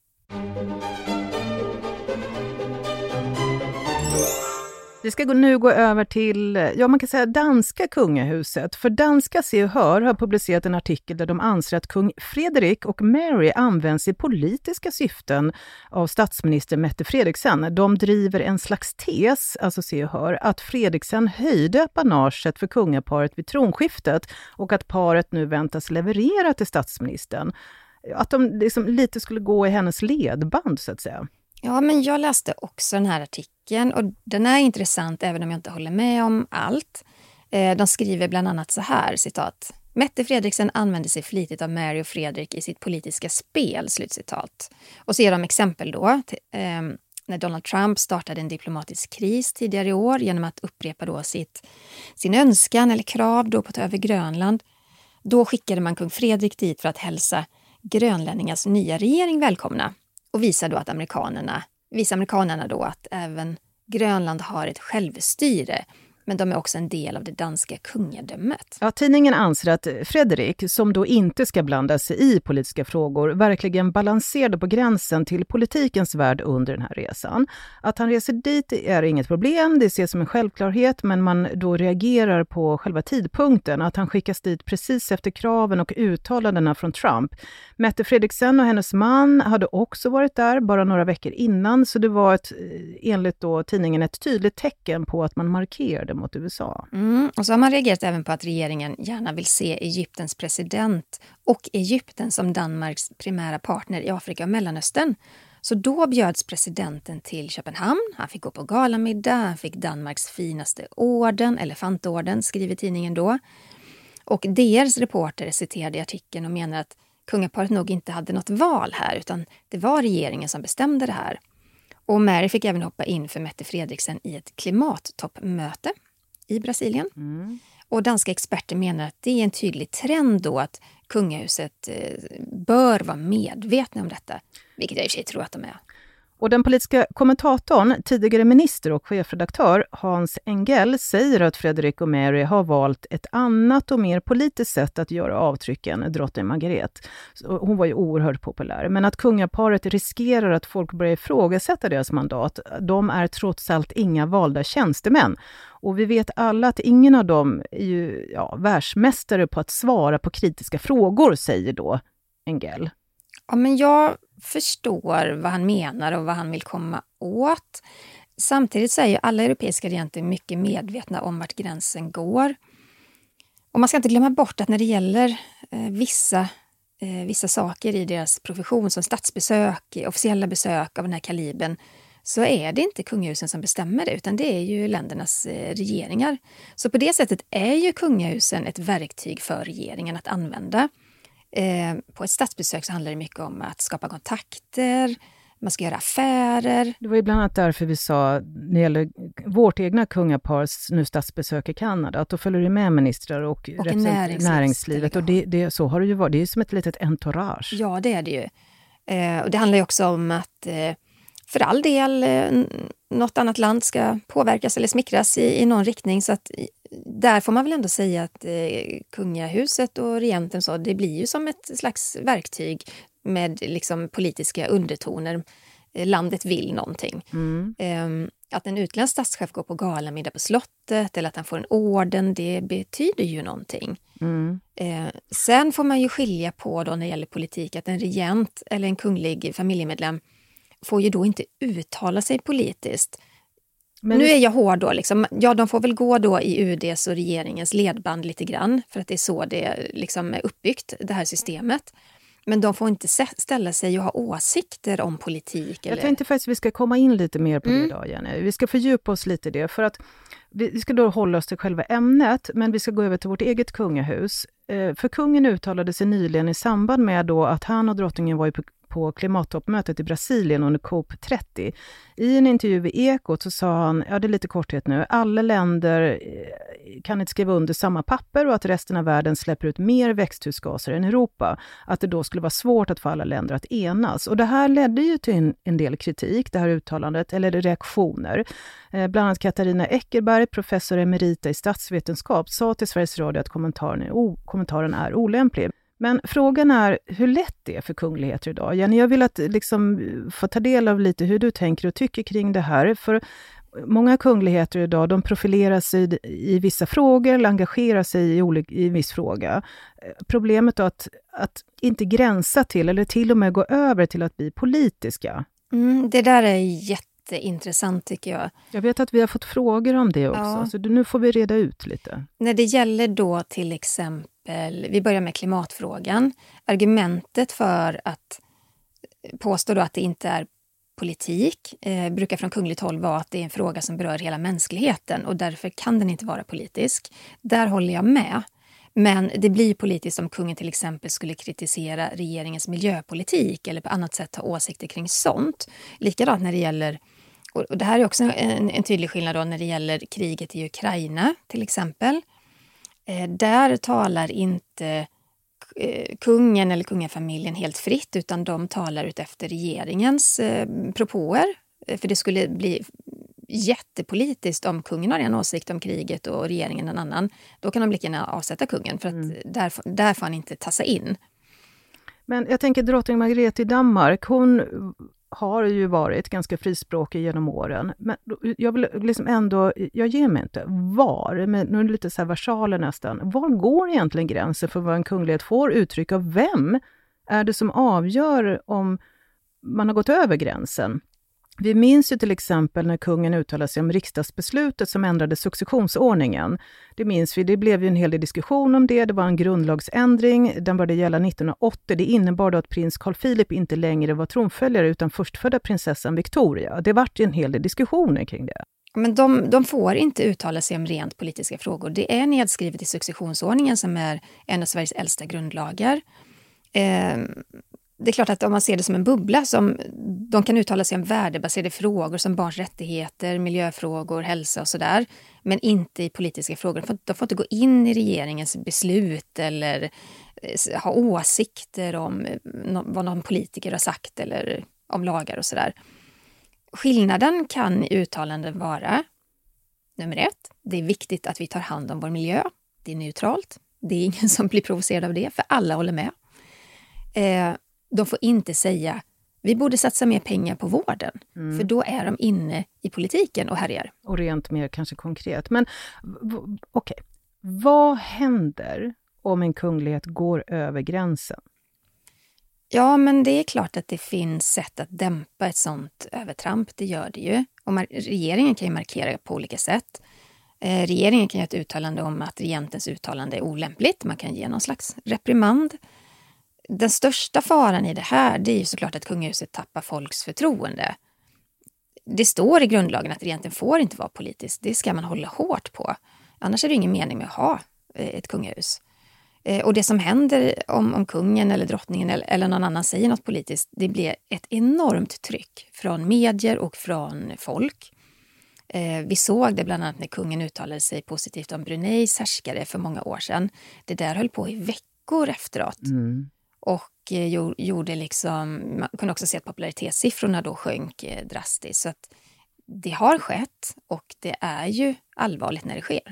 Speaker 3: Vi ska gå, nu gå över till, ja man kan säga danska kungahuset. För danska Se och Hör har publicerat en artikel där de anser att kung Frederik och Mary används i politiska syften av statsminister Mette Frederiksen. De driver en slags tes, alltså Se och Hör, att Frederiksen höjde apanaget för kungaparet vid tronskiftet och att paret nu väntas leverera till statsministern. Att de liksom lite skulle gå i hennes ledband så att säga.
Speaker 4: Ja, men jag läste också den här artikeln och den är intressant även om jag inte håller med om allt. Eh, de skriver bland annat så här, citat. Mette Frederiksen använde sig flitigt av Mary och Fredrik i sitt politiska spel, slutcitat. Och så ger de exempel då, till, eh, när Donald Trump startade en diplomatisk kris tidigare i år genom att upprepa då sitt, sin önskan eller krav då på att ta över Grönland. Då skickade man kung Fredrik dit för att hälsa grönlänningars nya regering välkomna. Och visar då att amerikanerna, visar amerikanerna då att även Grönland har ett självstyre, men de är också en del av det danska kungadömet.
Speaker 3: Ja, tidningen anser att Frederik, som då inte ska blanda sig i politiska frågor, verkligen balanserade på gränsen till politikens värld under den här resan. Att han reser dit är inget problem, det ses som en självklarhet, men man då reagerar på själva tidpunkten, att han skickas dit precis efter kraven och uttalandena från Trump. Mette Frederiksen och hennes man hade också varit där bara några veckor innan, så det var ett, enligt då tidningen ett tydligt tecken på att man markerade mot U S A.
Speaker 4: Mm, och så har man reagerat även på att regeringen gärna vill se Egyptens president och Egypten som Danmarks primära partner i Afrika och Mellanöstern. Så då bjöds presidenten till Köpenhamn, han fick gå på galamiddag, han fick Danmarks finaste orden, elefantorden, skriver tidningen då. Och D R:s reporter citerade i artikeln och menar att kungaparet nog inte hade något val här, utan det var regeringen som bestämde det här. Och Mary fick även hoppa in för Mette Frederiksen i ett klimattoppmöte i Brasilien. Mm. Och danska experter menar att det är en tydlig trend då att kungahuset eh, bör vara medvetna om detta. Vilket jag i och för sig tror att de är.
Speaker 3: Och den politiska kommentatorn, tidigare minister och chefredaktör Hans Engell säger att Fredrik och Mary har valt ett annat och mer politiskt sätt att göra avtryck än drottning Margrethe. Hon var ju oerhört populär. Men att kungaparet riskerar att folk börjar ifrågasätta deras mandat. De är trots allt inga valda tjänstemän. Och vi vet alla att ingen av dem är ju ja, världsmästare på att svara på kritiska frågor, säger då Engel.
Speaker 4: Ja, men jag förstår vad han menar och vad han vill komma åt. Samtidigt så är ju alla europeiska regenter mycket medvetna om vart gränsen går. Och man ska inte glömma bort att när det gäller eh, vissa, eh, vissa saker i deras profession som statsbesök, officiella besök av den här kalibern, så är det inte kungahusen som bestämmer det, utan det är ju ländernas eh, regeringar. Så på det sättet är ju kungahusen ett verktyg för regeringen att använda. Eh, på ett statsbesök så handlar det mycket om att skapa kontakter, man ska göra affärer.
Speaker 3: Det var ju bland annat därför vi sa, när det gäller vårt egna kungapars nu statsbesök i Kanada, att då följer det med ministrar och,
Speaker 4: och
Speaker 3: näringslivet. näringslivet. Och det, det, så har det ju varit, det är ju som ett litet entourage.
Speaker 4: Ja, det är det ju. Eh, och det handlar ju också om att eh, för all del eh, något annat land ska påverkas eller smickras i, i någon riktning, så att där får man väl ändå säga att eh, kungahuset och regenten så, det blir ju som ett slags verktyg med liksom politiska undertoner. Eh, landet vill någonting. Mm. Eh, att en utländsk statschef går på galamiddag på slottet eller att han får en orden, det betyder ju någonting. Mm. Eh, sen får man ju skilja på då när det gäller politik att en regent eller en kunglig familjemedlem får ju då inte uttala sig politiskt. Men nu är jag hård då. Liksom. Ja, de får väl gå då i U D:s och regeringens ledband lite grann. För att det är så det liksom är uppbyggt, det här systemet. Men de får inte ställa sig och ha åsikter om politik. Eller...
Speaker 3: Jag tänkte faktiskt att vi ska komma in lite mer på mm. det idag, Jenny. Vi ska fördjupa oss lite i det. För att vi ska då hålla oss till själva ämnet. Men vi ska gå över till vårt eget kungahus. För kungen uttalade sig nyligen i samband med då att han och drottningen var på på klimattoppmötet i Brasilien under C O P trettio. I en intervju i Ekot så sa han, ja det är lite korthet nu, alla länder kan inte skriva under samma papper och att resten av världen släpper ut mer växthusgaser än Europa. Att det då skulle vara svårt att få alla länder att enas. Och det här ledde ju till en, en del kritik, det här uttalandet, eller reaktioner. Eh, bland annat Katarina Eckerberg, professor emerita i statsvetenskap, sa till Sveriges Radio att kommentaren är, o, kommentaren är olämplig. Men frågan är hur lätt det är för kungligheter idag. Jenny, jag vill att liksom få ta del av lite hur du tänker och tycker kring det här. För många kungligheter idag, de profilerar sig i vissa frågor eller engagerar sig i, olika, i en viss fråga. Problemet är att, att inte gränsa till eller till och med gå över till att bli politiska.
Speaker 4: Mm, det där är jätteintressant tycker jag.
Speaker 3: Jag vet att vi har fått frågor om det också, ja. Så nu får vi reda ut lite.
Speaker 4: När det gäller då till exempel, vi börjar med klimatfrågan. Argumentet för att påstå då att det inte är politik eh, brukar från kungligt håll vara att det är en fråga som berör hela mänskligheten och därför kan den inte vara politisk. Där håller jag med. Men det blir politiskt om kungen till exempel skulle kritisera regeringens miljöpolitik eller på annat sätt ha åsikter kring sånt. Likadant när det gäller, och det här är också en, en tydlig skillnad då när det gäller kriget i Ukraina till exempel. Eh, där talar inte eh, kungen eller kungafamiljen helt fritt utan de talar ut efter regeringens eh, propåer. För det skulle bli jättepolitiskt om kungen har en åsikt om kriget och regeringen en annan. Då kan de lika gärna avsätta kungen för att mm. där, där får han inte tassa in.
Speaker 3: Men jag tänker drottning Margrethe i Danmark, hon har ju varit ganska frispråkig genom åren. Men jag vill liksom ändå, jag ger mig inte. Var, men nu är det lite så här versaler nästan. Var går egentligen gränsen för vad en kunglighet får uttrycka? Vem är det som avgör om man har gått över gränsen? Vi minns ju till exempel när kungen uttalade sig om riksdagsbeslutet som ändrade successionsordningen. Det minns vi, det blev ju en hel del diskussion om det. Det var en grundlagsändring, den började gälla nittonhundraåttio. Det innebar då att prins Carl Philip inte längre var tronföljare utan förstfödda prinsessan Victoria. Det var ju en hel del diskussioner kring det.
Speaker 4: Men de, de får inte uttala sig om rent politiska frågor. Det är nedskrivet i successionsordningen som är en av Sveriges äldsta grundlagar. Eh, Det är klart att om man ser det som en bubbla som de kan uttala sig om värdebaserade frågor som barns rättigheter, miljöfrågor, hälsa och sådär. Men inte i politiska frågor. De får inte gå in i regeringens beslut eller ha åsikter om vad någon politiker har sagt eller om lagar och sådär. Skillnaden kan i uttalanden vara nummer ett. Det är viktigt att vi tar hand om vår miljö. Det är neutralt. Det är ingen som blir provocerad av det för alla håller med. Eh, De får inte säga Vi borde satsa mer pengar på vården.
Speaker 3: Mm.
Speaker 4: För då är de inne i politiken och härjar.
Speaker 3: Och rent mer kanske konkret. Men v- okej, okay. Vad händer om en kunglighet går över gränsen?
Speaker 4: Ja, men det är klart att det finns sätt att dämpa ett sånt övertramp. Det gör det ju. Och mar- regeringen kan ju markera på olika sätt. Eh, regeringen kan göra ett uttalande om att regentens uttalande är olämpligt. Man kan ge någon slags reprimand. Den största faran i det här, det är ju såklart att kungahuset tappar folks förtroende. Det står i grundlagen att regenten får inte vara politisk. Det ska man hålla hårt på. Annars är det ingen mening med att ha ett kungahus. Och det som händer om, om kungen eller drottningen eller, eller någon annan säger något politiskt, det blir ett enormt tryck från medier och från folk. Eh, vi såg det bland annat när kungen uttalade sig positivt om Bruneis härskare för många år sedan. Det där höll på i veckor efteråt.
Speaker 3: Mm.
Speaker 4: Och eh, gjorde liksom, man kunde också se att popularitetssiffrorna då sjönk eh, drastiskt. Så att det har skett och det är ju allvarligt när det sker.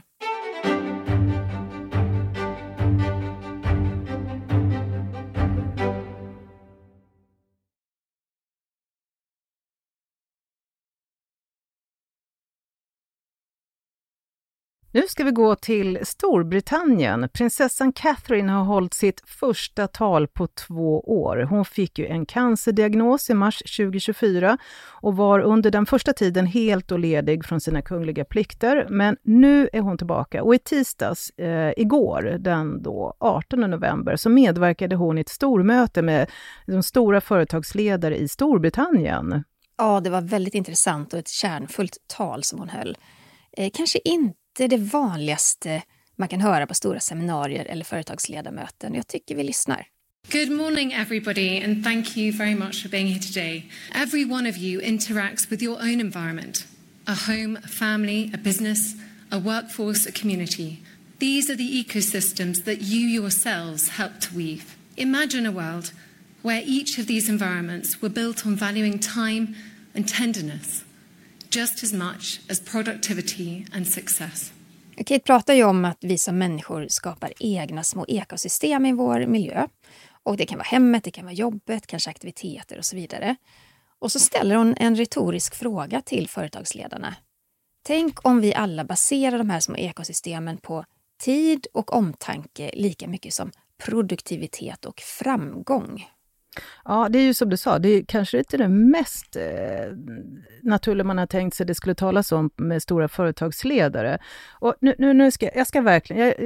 Speaker 3: Nu ska vi gå till Storbritannien. Prinsessan Catherine har hållit sitt första tal på två år. Hon fick ju en cancerdiagnos i mars tjugohundratjugofyra och var under den första tiden helt och ledig från sina kungliga plikter. Men nu är hon tillbaka och i tisdags, eh, igår, den då artonde november, så medverkade hon i ett stormöte med de stora företagsledare i Storbritannien.
Speaker 4: Ja, det var väldigt intressant och ett kärnfullt tal som hon höll. Eh, kanske inte Det är det vanligaste man kan höra på stora seminarier eller företagsledarmöten. Jag tycker vi lyssnar.
Speaker 7: Good morning everybody and thank you very much for being here today. Every one of you interacts with your own environment. A home, a family, a business, a workforce, a community. These are the ecosystems that you yourselves help to weave. Imagine a world where each of these environments were built on valuing time and tenderness. Just as much as productivity and success.
Speaker 4: Kate pratar ju om att vi som människor skapar egna små ekosystem i vår miljö. Och det kan vara hemmet, det kan vara jobbet, kanske aktiviteter och så vidare. Och så ställer hon en retorisk fråga till företagsledarna. Tänk om vi alla baserar de här små ekosystemen på tid och omtanke lika mycket som produktivitet och framgång.
Speaker 3: Ja, det är ju som du sa, det är kanske inte det mest eh, naturliga man har tänkt sig det skulle talas om med stora företagsledare. Och nu, nu, nu ska jag ska verkligen, jag,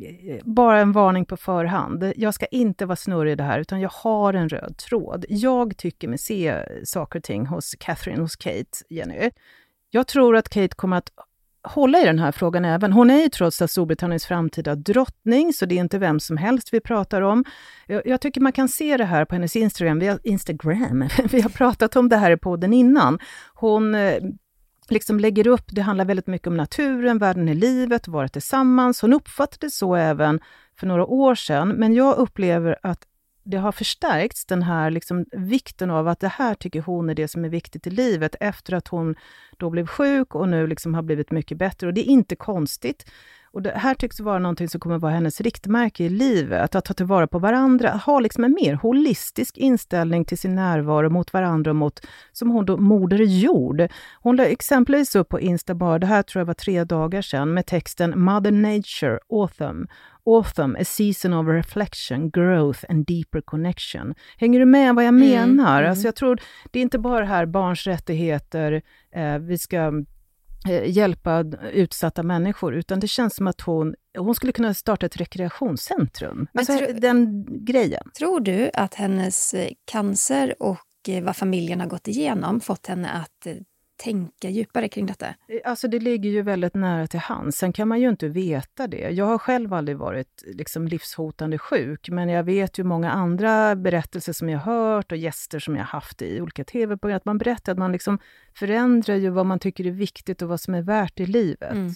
Speaker 3: bara en varning på förhand, jag ska inte vara snurrig i det här utan jag har en röd tråd. Jag tycker mig se saker och ting hos Catherine, hos Kate, Jenny. Jag tror att Kate kommer att hålla i den här frågan även. Hon är ju trots allt Storbritanniens framtida drottning, så det är inte vem som helst vi pratar om. Jag, jag tycker man kan se det här på hennes Instagram. Vi har, Instagram. vi har pratat om det här i podden innan. Hon eh, liksom lägger upp, det handlar väldigt mycket om naturen, världen i livet, vara tillsammans. Hon uppfattade det så även för några år sedan, men jag upplever att det har förstärkts den här liksom vikten av att det här tycker hon är det som är viktigt i livet efter att hon då blev sjuk och nu liksom har blivit mycket bättre. Och det är inte konstigt. Och det här tycks vara någonting som kommer vara hennes riktmärke i livet. Att ta tillvara på varandra, att ha liksom en mer holistisk inställning till sin närvaro mot varandra och mot, som hon då, moder jord. Hon la exempelvis upp på Insta bara, det här tror jag var tre dagar sedan, med texten Mother Nature, Autumn. Autumn, a season of reflection, growth and deeper connection. Hänger du med vad jag menar? Mm, alltså jag tror, det är inte bara här barns rättigheter, eh, vi ska eh, hjälpa utsatta människor, utan det känns som att hon, hon skulle kunna starta ett rekreationscentrum. Men alltså tro, den grejen.
Speaker 4: Tror du att hennes cancer och eh, vad familjen har gått igenom fått henne att eh, tänka djupare kring detta?
Speaker 3: Alltså det ligger ju väldigt nära till hands. Sen kan man ju inte veta det. Jag har själv aldrig varit liksom livshotande sjuk, men jag vet ju många andra berättelser som jag har hört och gäster som jag har haft i olika tv-program. Att man berättar att man liksom förändrar ju vad man tycker är viktigt och vad som är värt i livet. Mm.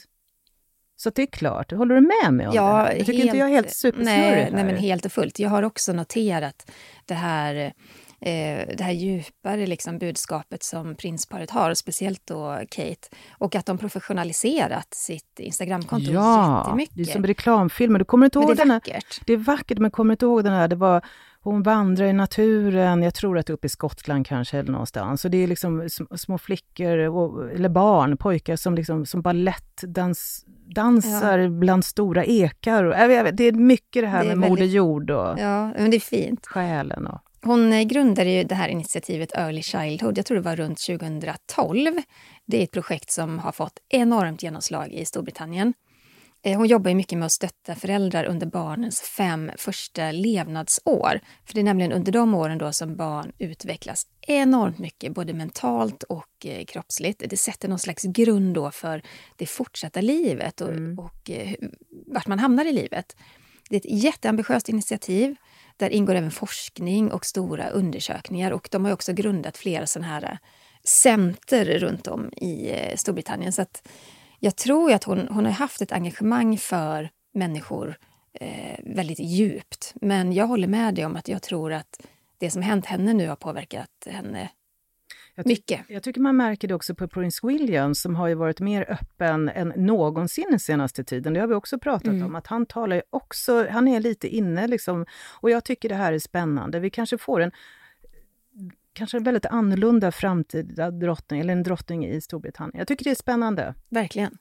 Speaker 3: Så det är klart. Håller du med mig om
Speaker 4: ja,
Speaker 3: det? Jag tycker
Speaker 4: helt,
Speaker 3: inte jag är helt supersnurrig
Speaker 4: nej,
Speaker 3: här.
Speaker 4: Nej, men helt och fullt. Jag har också noterat det här... Eh, det här djupare liksom budskapet som prinsparet har, och speciellt då Kate, och att de professionaliserat sitt Instagramkonto
Speaker 3: ja,
Speaker 4: jättemycket.
Speaker 3: Det är som reklamfilmer. Du kommer inte ihåg
Speaker 4: men det är
Speaker 3: den här,
Speaker 4: vackert.
Speaker 3: Det är vackert, men kommer inte ihåg den här. Det var, hon vandrar i naturen, jag tror att det är uppe i Skottland kanske eller någonstans. Så det är liksom sm- små flickor och, eller barn, pojkar som, liksom, som ballettdans dansar ja. bland stora ekar. Och, jag vet, det är mycket det här det med väldigt, moder jord och
Speaker 4: ja, men det är fint.
Speaker 3: Själen. Och.
Speaker 4: Hon grundade ju det här initiativet Early Childhood, jag tror det var runt tjugohundratolv. Det är ett projekt som har fått enormt genomslag i Storbritannien. Hon jobbar ju mycket med att stötta föräldrar under barnens fem första levnadsår. För det är nämligen under de åren då som barn utvecklas enormt mycket, både mentalt och eh, kroppsligt. Det sätter någon slags grund då för det fortsatta livet och, mm. och eh, vart man hamnar i livet. Det är ett jätteambitiöst initiativ. Där ingår även forskning och stora undersökningar. Och de har också grundat flera sådana här center runt om i eh, Storbritannien. Så att jag tror att hon, hon har haft ett engagemang för människor eh, väldigt djupt. Men jag håller med dig om att jag tror att det som hänt henne nu har påverkat henne
Speaker 3: jag ty-
Speaker 4: mycket.
Speaker 3: Jag tycker man märker det också på Prince William som har ju varit mer öppen än någonsin den senaste tiden. Det har vi också pratat mm. om. Att han talar ju också, han är lite inne liksom. Och jag tycker det här är spännande. Vi kanske får en kanske en väldigt annorlunda framtida drottning eller en drottning i Storbritannien. Jag tycker det är spännande.
Speaker 4: Verkligen.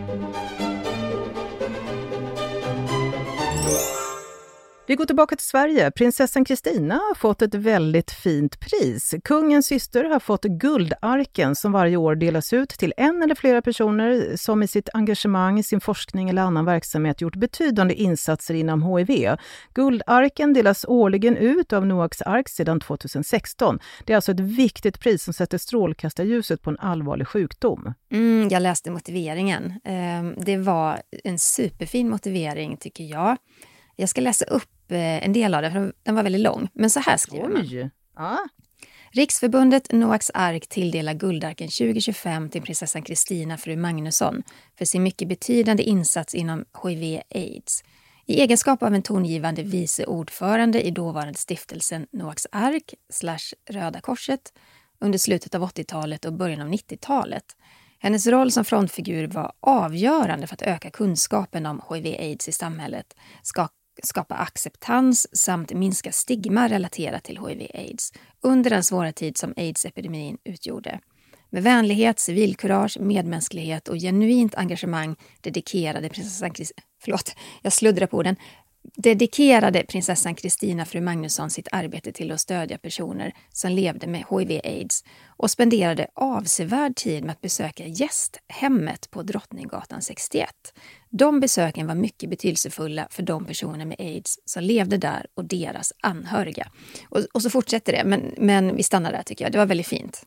Speaker 3: Vi går tillbaka till Sverige. Prinsessan Kristina har fått ett väldigt fint pris. Kungens syster har fått Guldarken som varje år delas ut till en eller flera personer som i sitt engagemang, sin forskning eller annan verksamhet gjort betydande insatser inom H I V. Guldarken delas årligen ut av Noaks ark sedan tjugohundrasexton. Det är alltså ett viktigt pris som sätter strålkastarljuset på en allvarlig sjukdom.
Speaker 4: Mm, jag läste motiveringen. Det var en superfin motivering tycker jag. Jag ska läsa upp en del av det, för den var väldigt lång. Men så här skriver man.
Speaker 3: Ja.
Speaker 4: Riksförbundet Noaks ark tilldelar Guldarken tjugo tjugofem till prinsessan Kristina fru Magnusson för sin mycket betydande insats inom H I V-AIDS. I egenskap av en tongivande vice ordförande i dåvarande stiftelsen Noaks ark slash Röda korset under slutet av åttiotalet och början av nittiotalet. Hennes roll som frontfigur var avgörande för att öka kunskapen om H I V-AIDS i samhället, ska skapa acceptans samt minska stigma relaterat till H I V-AIDS under den svåra tid som AIDS-epidemin utgjorde. Med vänlighet, civilkurage, medmänsklighet och genuint engagemang dedikerade prinsessan Kristina, förlåt, jag sluddrar på den, dedikerade prinsessan Kristina fru Magnusson sitt arbete till att stödja personer som levde med H I V-AIDS och spenderade avsevärd tid med att besöka gästhemmet på Drottninggatan sextioett. De besöken var mycket betydelsefulla för de personer med AIDS som levde där och deras anhöriga. Och, och så fortsätter det, men, men vi stannar där tycker jag. Det var väldigt fint.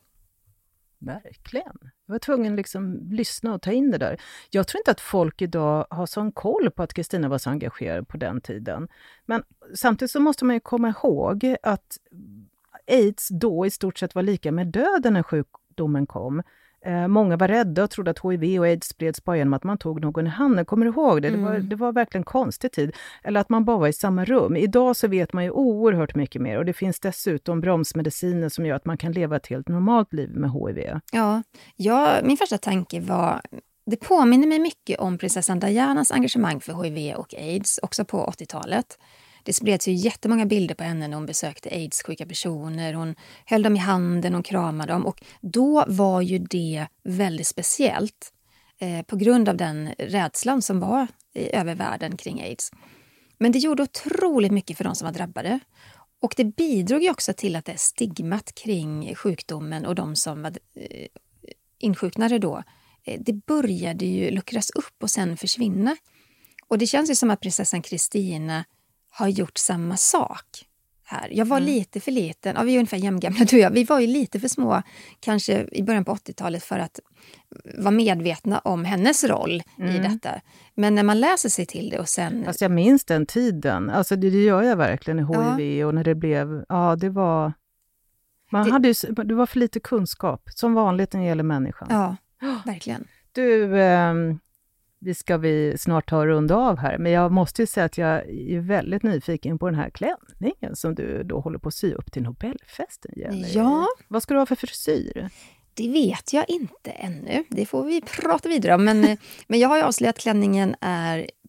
Speaker 3: Verkligen. Jag var tvungen att liksom lyssna och ta in det där. Jag tror inte att folk idag har sån koll på att Kristina var så engagerad på den tiden. Men samtidigt så måste man ju komma ihåg att AIDS då i stort sett var lika med döden när sjukdomen kom. Eh, många var rädda och trodde att H I V och AIDS spreds bara genom att man tog någon i handen. Kommer du ihåg det? Mm. Det, var, det var verkligen konstig tid. Eller att man bara var i samma rum. Idag så vet man ju oerhört mycket mer. Och det finns dessutom bromsmediciner som gör att man kan leva ett helt normalt liv med H I V.
Speaker 4: Ja, ja min första tanke var... Det påminner mig mycket om prinsessan Dianas engagemang för H I V och AIDS, också på åttiotalet. Det spreds ju jättemånga bilder på henne när hon besökte AIDS-sjuka personer. Hon höll dem i handen och kramade dem. Och då var ju det väldigt speciellt eh, på grund av den rädslan som var i, över världen kring AIDS. Men det gjorde otroligt mycket för de som var drabbade. Och det bidrog ju också till att det stigmat kring sjukdomen och de som var eh, insjuknade då, eh, det började ju luckras upp och sen försvinna. Och det känns ju som att prinsessan Kristina har gjort samma sak här. Jag var mm. lite för liten, ja, vi är ungefär jämngamla du och jag, vi var ju lite för små kanske i början på åttiotalet för att vara medvetna om hennes roll mm. i detta. Men när man läser sig till det och sen...
Speaker 3: Alltså jag minns den tiden, alltså det, det gör jag verkligen i H I V ja. Och när det blev, ja det var, man det, hade ju, det var för lite kunskap, som vanligt när det gäller människan.
Speaker 4: Ja, verkligen.
Speaker 3: Du... Ähm, Vi ska vi snart ta runda av här. Men jag måste ju säga att jag är väldigt nyfiken på den här klänningen som du då håller på att sy upp till Nobelfesten. Jenny.
Speaker 4: Ja.
Speaker 3: Vad ska du ha för frisyr?
Speaker 4: Det vet jag inte ännu. Det får vi prata vidare om. Men, men jag har ju avslöjat att klänningen är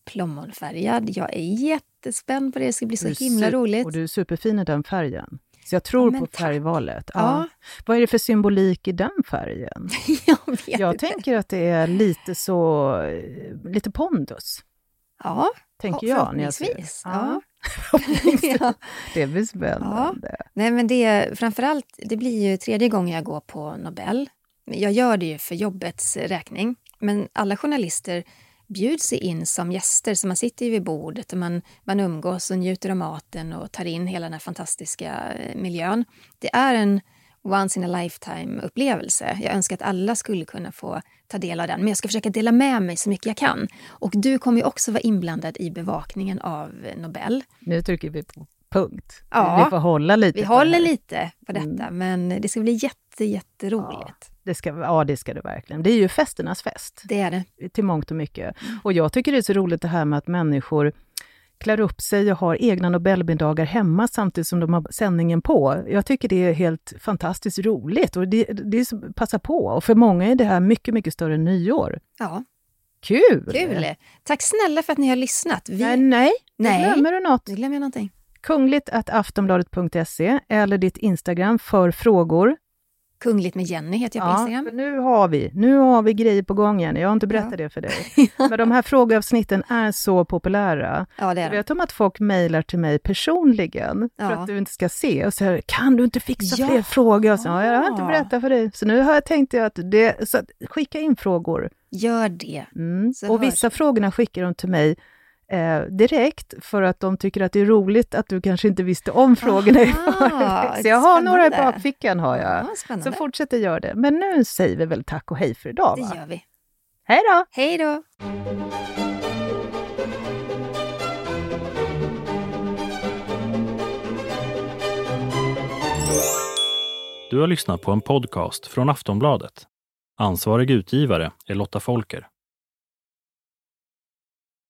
Speaker 4: plommonfärgad. Jag är jättespänd på det. Det ska bli så
Speaker 3: Du är
Speaker 4: himla
Speaker 3: su-
Speaker 4: roligt.
Speaker 3: Och du är superfin i den färgen. Så jag tror
Speaker 4: Ja, men
Speaker 3: på
Speaker 4: tack.
Speaker 3: färgvalet. Ja.
Speaker 4: Ja.
Speaker 3: Vad är det för symbolik i den färgen?
Speaker 4: Jag vet
Speaker 3: Jag
Speaker 4: inte.
Speaker 3: tänker att det är lite så, eh, lite pondus.
Speaker 4: Ja,
Speaker 3: Tänker jag när jag ser det.
Speaker 4: förhoppningsvis.
Speaker 3: Ja.
Speaker 4: Ja. Ja.
Speaker 3: Det blir spännande.
Speaker 4: Nej, men det, framförallt, det blir ju tredje gången jag går på Nobel. Jag gör det ju för jobbets räkning. Men alla journalister bjuds in som gäster, så man sitter ju vid bordet och man, man umgås och njuter av maten och tar in hela den här fantastiska miljön. Det är en once in a lifetime upplevelse. Jag önskar att alla skulle kunna få ta del av den, men jag ska försöka dela med mig så mycket jag kan. Och du kommer ju också vara inblandad i bevakningen av Nobel.
Speaker 3: Nu trycker vi på punkt.
Speaker 4: Ja,
Speaker 3: vi får hålla lite
Speaker 4: Vi
Speaker 3: på det
Speaker 4: håller
Speaker 3: här.
Speaker 4: lite på detta, mm. men det ska bli jätte, jätteroligt.
Speaker 3: Ja, det ska, ja, det ska det verkligen. Det är ju festernas fest.
Speaker 4: Det är det.
Speaker 3: Till mångt och mycket. Och jag tycker det är så roligt det här med att människor klär upp sig och har egna Nobelmiddagar hemma samtidigt som de har sändningen på. Jag tycker det är helt fantastiskt roligt och det, det är så, passa på. Och för många är det här mycket, mycket större än nyår.
Speaker 4: Ja.
Speaker 3: Kul!
Speaker 4: Kul! Tack snälla för att ni har lyssnat. Vi...
Speaker 3: Nej, nej.
Speaker 4: nej.
Speaker 3: Glömmer du något?
Speaker 4: Nu glömmer jag någonting.
Speaker 3: Kungligt at aftonbladet punkt se eller ditt Instagram för frågor.
Speaker 4: Kungligt med Jenny heter jag på
Speaker 3: Ja,
Speaker 4: Instagram.
Speaker 3: för nu har vi, nu har vi grejer på gången. Jag har inte berättat ja. det för dig. Men de här frågeavsnitten är så populära.
Speaker 4: Ja, det är
Speaker 3: jag vet om att folk mejlar till mig personligen
Speaker 4: ja.
Speaker 3: för att du inte ska se. Och säger, kan du inte fixa
Speaker 4: ja.
Speaker 3: fler frågor? Och så, ja, jag har inte berättat för dig. Så nu har jag tänkt att det, så att, skicka in frågor.
Speaker 4: Gör det.
Speaker 3: Mm. Och vissa frågorna skickar de till mig Eh, direkt för att de tycker att det är roligt att du kanske inte visste om frågorna i förväg. Så jag har
Speaker 4: spännande.
Speaker 3: några i bakfickan har jag.
Speaker 4: Ja,
Speaker 3: så fortsätter göra det. Men nu säger vi väl tack och hej för idag, va?
Speaker 4: Det gör vi.
Speaker 3: Hej då!
Speaker 4: Hej då!
Speaker 1: Du har lyssnat på en podcast från Aftonbladet. Ansvarig utgivare är Lotta Folker.